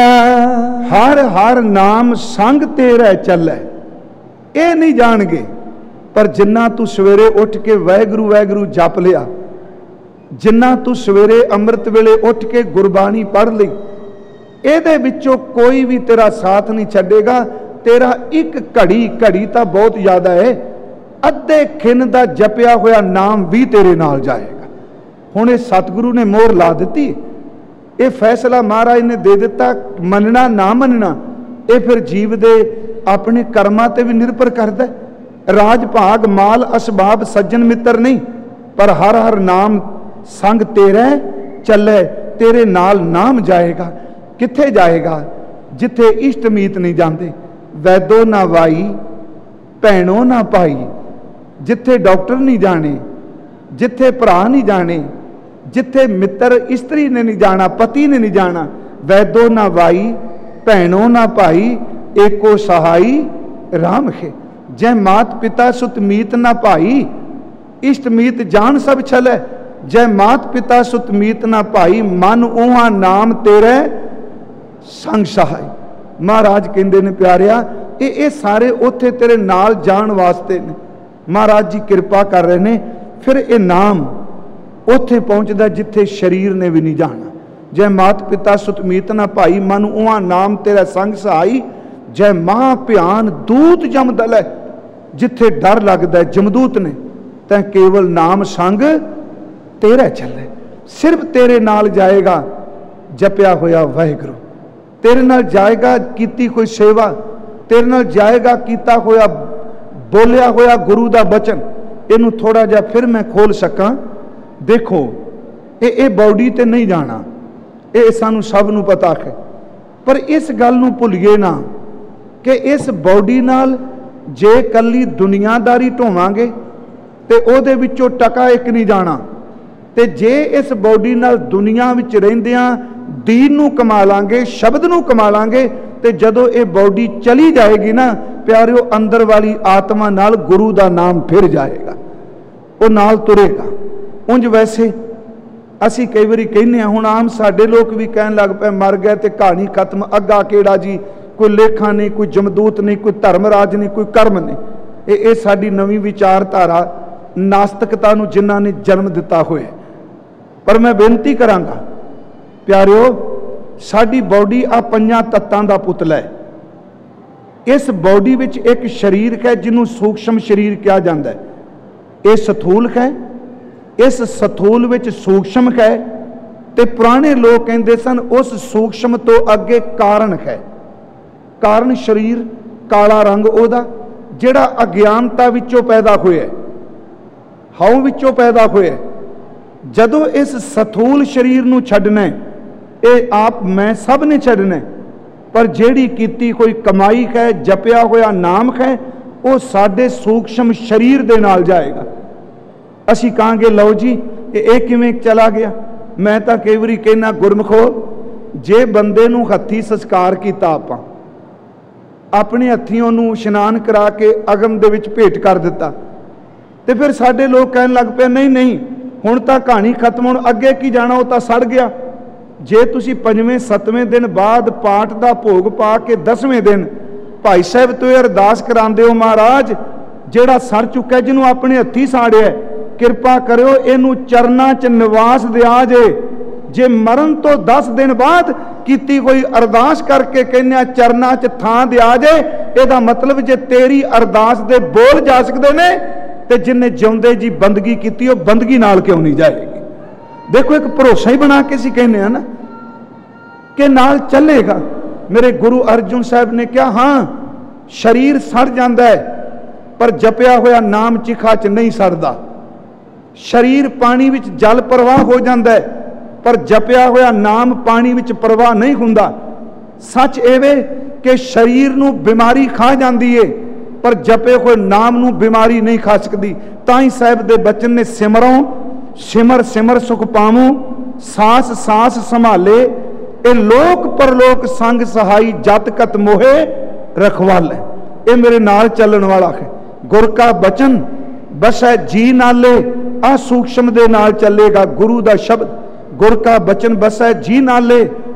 हर हर नाम संग तेरा चलै। ये नहीं जाणगे, पर जिन्ना तू सवेरे उठ के वाहिगुरू वाहिगुरू जप लिया, जिन्ना तू सवेरे अमृत वेले उठ के गुरबाणी पढ़ ली, ਇਹਦੇ ਵਿੱਚੋਂ कोई भी तेरा साथ नहीं छड़ेगा। तेरा एक घड़ी घड़ी तो बहुत ज़्यादा है, अद्धे खिन का जपिया होया नाम भी तेरे नाल जाएगा। हुण ये सतगुरु ने मोहर ला दी, ये फैसला महाराज ने दे दिता। मनना ना मनना ये फिर जीव दे अपने कर्मां ते भी निर्भर करता है। राज भाग माल असबाब सज्जन मित्र नहीं, पर हर हर नाम संग तेरे चले, तेरे नाल नाम जाएगा। किथे जाएगा? जिथे इष्ट मीत नहीं जाते। वैदो ना वाई ਭੈਣੋ ਨਾ ਭਾਈ, ਜਿੱਥੇ ਡਾਕਟਰ ਨਹੀਂ ਜਾਣੇ, ਜਿੱਥੇ ਭਰਾ ਨਹੀਂ ਜਾਣੇ, ਜਿੱਥੇ ਮਿੱਤਰ ਇਸਤਰੀ ਨੇ ਨਹੀਂ ਜਾਣਾ, ਪਤੀ ਨੇ ਨਹੀਂ ਜਾਣਾ। ਵੈਦੋ ਨਾ ਵਾਈ, ਭੈਣੋ ਨਾ ਭਾਈ, ਏਕੋ ਸਹਾਈ ਰਾਮ ਹੈ। जय मात पिता सुत मीत ना भाई, इष्ट मीत जान सब छलै। जय मात पिता सुत मीत ना भाई, मन उहा नाम तेरे संग सहाय। महाराज कहते ने प्यारिया, ये ये सारे उत्थे तेरे नाल जान वास्ते ने। महाराज जी कृपा कर रहे ने। फिर ये नाम उत्थे पहुँचता जिथे शरीर ने भी नहीं जाना। जय मात पिता सुत मीत ना भाई, मन उहा नाम तेरा संग सहाई। जय महा भयान दूत जम दल है, जिथे डर लगता है जमदूत ने, तै केवल नाम संग तेरा चले। सिर्फ तेरे नाल जाएगा जपिया होया वाहिगुरू, तेरे नाल जाएगा कीती कोई सेवा, तेरे नाल जाएगा कीता होया बोलिया होया गुरु दा बचन। इनू थोड़ा जा फिर मैं खोल सका। देखो ये ये बॉडी ते नहीं जाना, ये सानू सब नू पता है, पर इस गल नू भुलिए ना कि इस बॉडी नाल जे कली दुनियादारी ढोवांगे ते ओदे विचों टका एक नहीं जाना, ते जे इस बॉडी नाल दुनिया विच रहिंदियां दीन नू कमा लांगे, शब्द नू कमा लांगे, ते जदों ये बॉडी चली जाएगी ना प्यारिओ, अंदर वाली आत्मा नाल गुरु दा नाम फिर जाएगा, वो नाल तुरेगा। उंज वैसे असी कई बारी कहने हुण आम साडे लोग भी कहन लग पे मर गए ते कहानी खत्म, अग्गा केड़ा जी, कोई लेखा नहीं, कोई जमदूत नहीं, कोई धर्मराज नहीं, कोई कर्म नहीं। ये ये साडी नवीं विचारधारा नास्तिकता नूं जिन्हां ने जन्म दिता होया। पर मैं बेनती करांगा प्यारिओ, साडी बॉडी आ पंजां तत्तां दा पुतला है। इस बॉडी विच एक शरीर है जिन्हों सूक्ष्म शरीर कहा जाता है, ये स्थूल है, इस स्थूल विच सूक्ष्म है, ते पुराने लोग कहते सन उस सूक्ष्म तो अगे कारण है। कारण शरीर काला रंग ओदा जिहड़ा अज्ञानता विचों पैदा होया, हाउ विचों पैदा होया। जदों इस स्थूल शरीर नूं छड्डना है, ये आप मैं सब ने छड्डना है, पर जिहड़ी कीती कोई कमाई है, जपिया होया नाम है, वो साडे सूक्ष्म शरीर दे नाल जाएगा। असी कहांगे लो जी ये किवें चला गया। मैं तां कई वारी कहना गुरमुखो, जे बंदे नूं हत्थी संस्कार कीता, आपां अपने हत्थीं उहनूं इशनान करा के अगम दे विच भेट कर दिता, ते फिर साडे लोग कहन लग पे नहीं नहीं हुण तां कहानी खत्म, हुण अगे की जाना, वो तां सड़ गया। जे तुसी पंजवें सतवें दिन बाद पाठ का भोग पा के दसवें दिन भाई साहब तो ये अरदास करांदे हो, महाराज जिहड़ा सड़ चुका है, जिन्हों अपने हत्थी साड़िया, किरपा करो इनू चरना च निवास दिया जे। जे मरण तो दस दिन बाद कीती कोई अरदास करके कहने चरना च थां दिया जे, इहदा मतलब जे तेरी अरदास दे बोल जा सकते ने, ते जिन्हें जिउंदे जी बंदगी कीती वो बंदगी नाल क्यों नहीं जाएगी। देखो एक भरोसा ही बना के असीं कहने हैं ना कि नाल चलेगा। मेरे गुरु अर्जुन साहब ने कहा, हाँ शरीर सड़ जाता है पर जपिया होया नाम चिखा च नहीं सड़दा। शरीर पानी विच जल प्रवाह हो जाता है पर जपिया होया नाम पानी विच प्रवाह नहीं हुंदा। सच एवे कि शरीर नूं बीमारी खा जाती है पर जपे हुए नाम नूं बीमारी नहीं खा सकती। ताई साहब दे बचन ने सिमरों सिमर सिमर सुख पावों, सांस सांस संभाले, ए लोक परलोक संग सहाई, जत कत मोहे रखवाल है। ये मेरे नाल चलन वाला है। गुर का बचन बसै जी नाले, आ सूक्ष्म दे नाल चलेगा। गुरु दा शब्द गुर का बचन बसै जी नाले,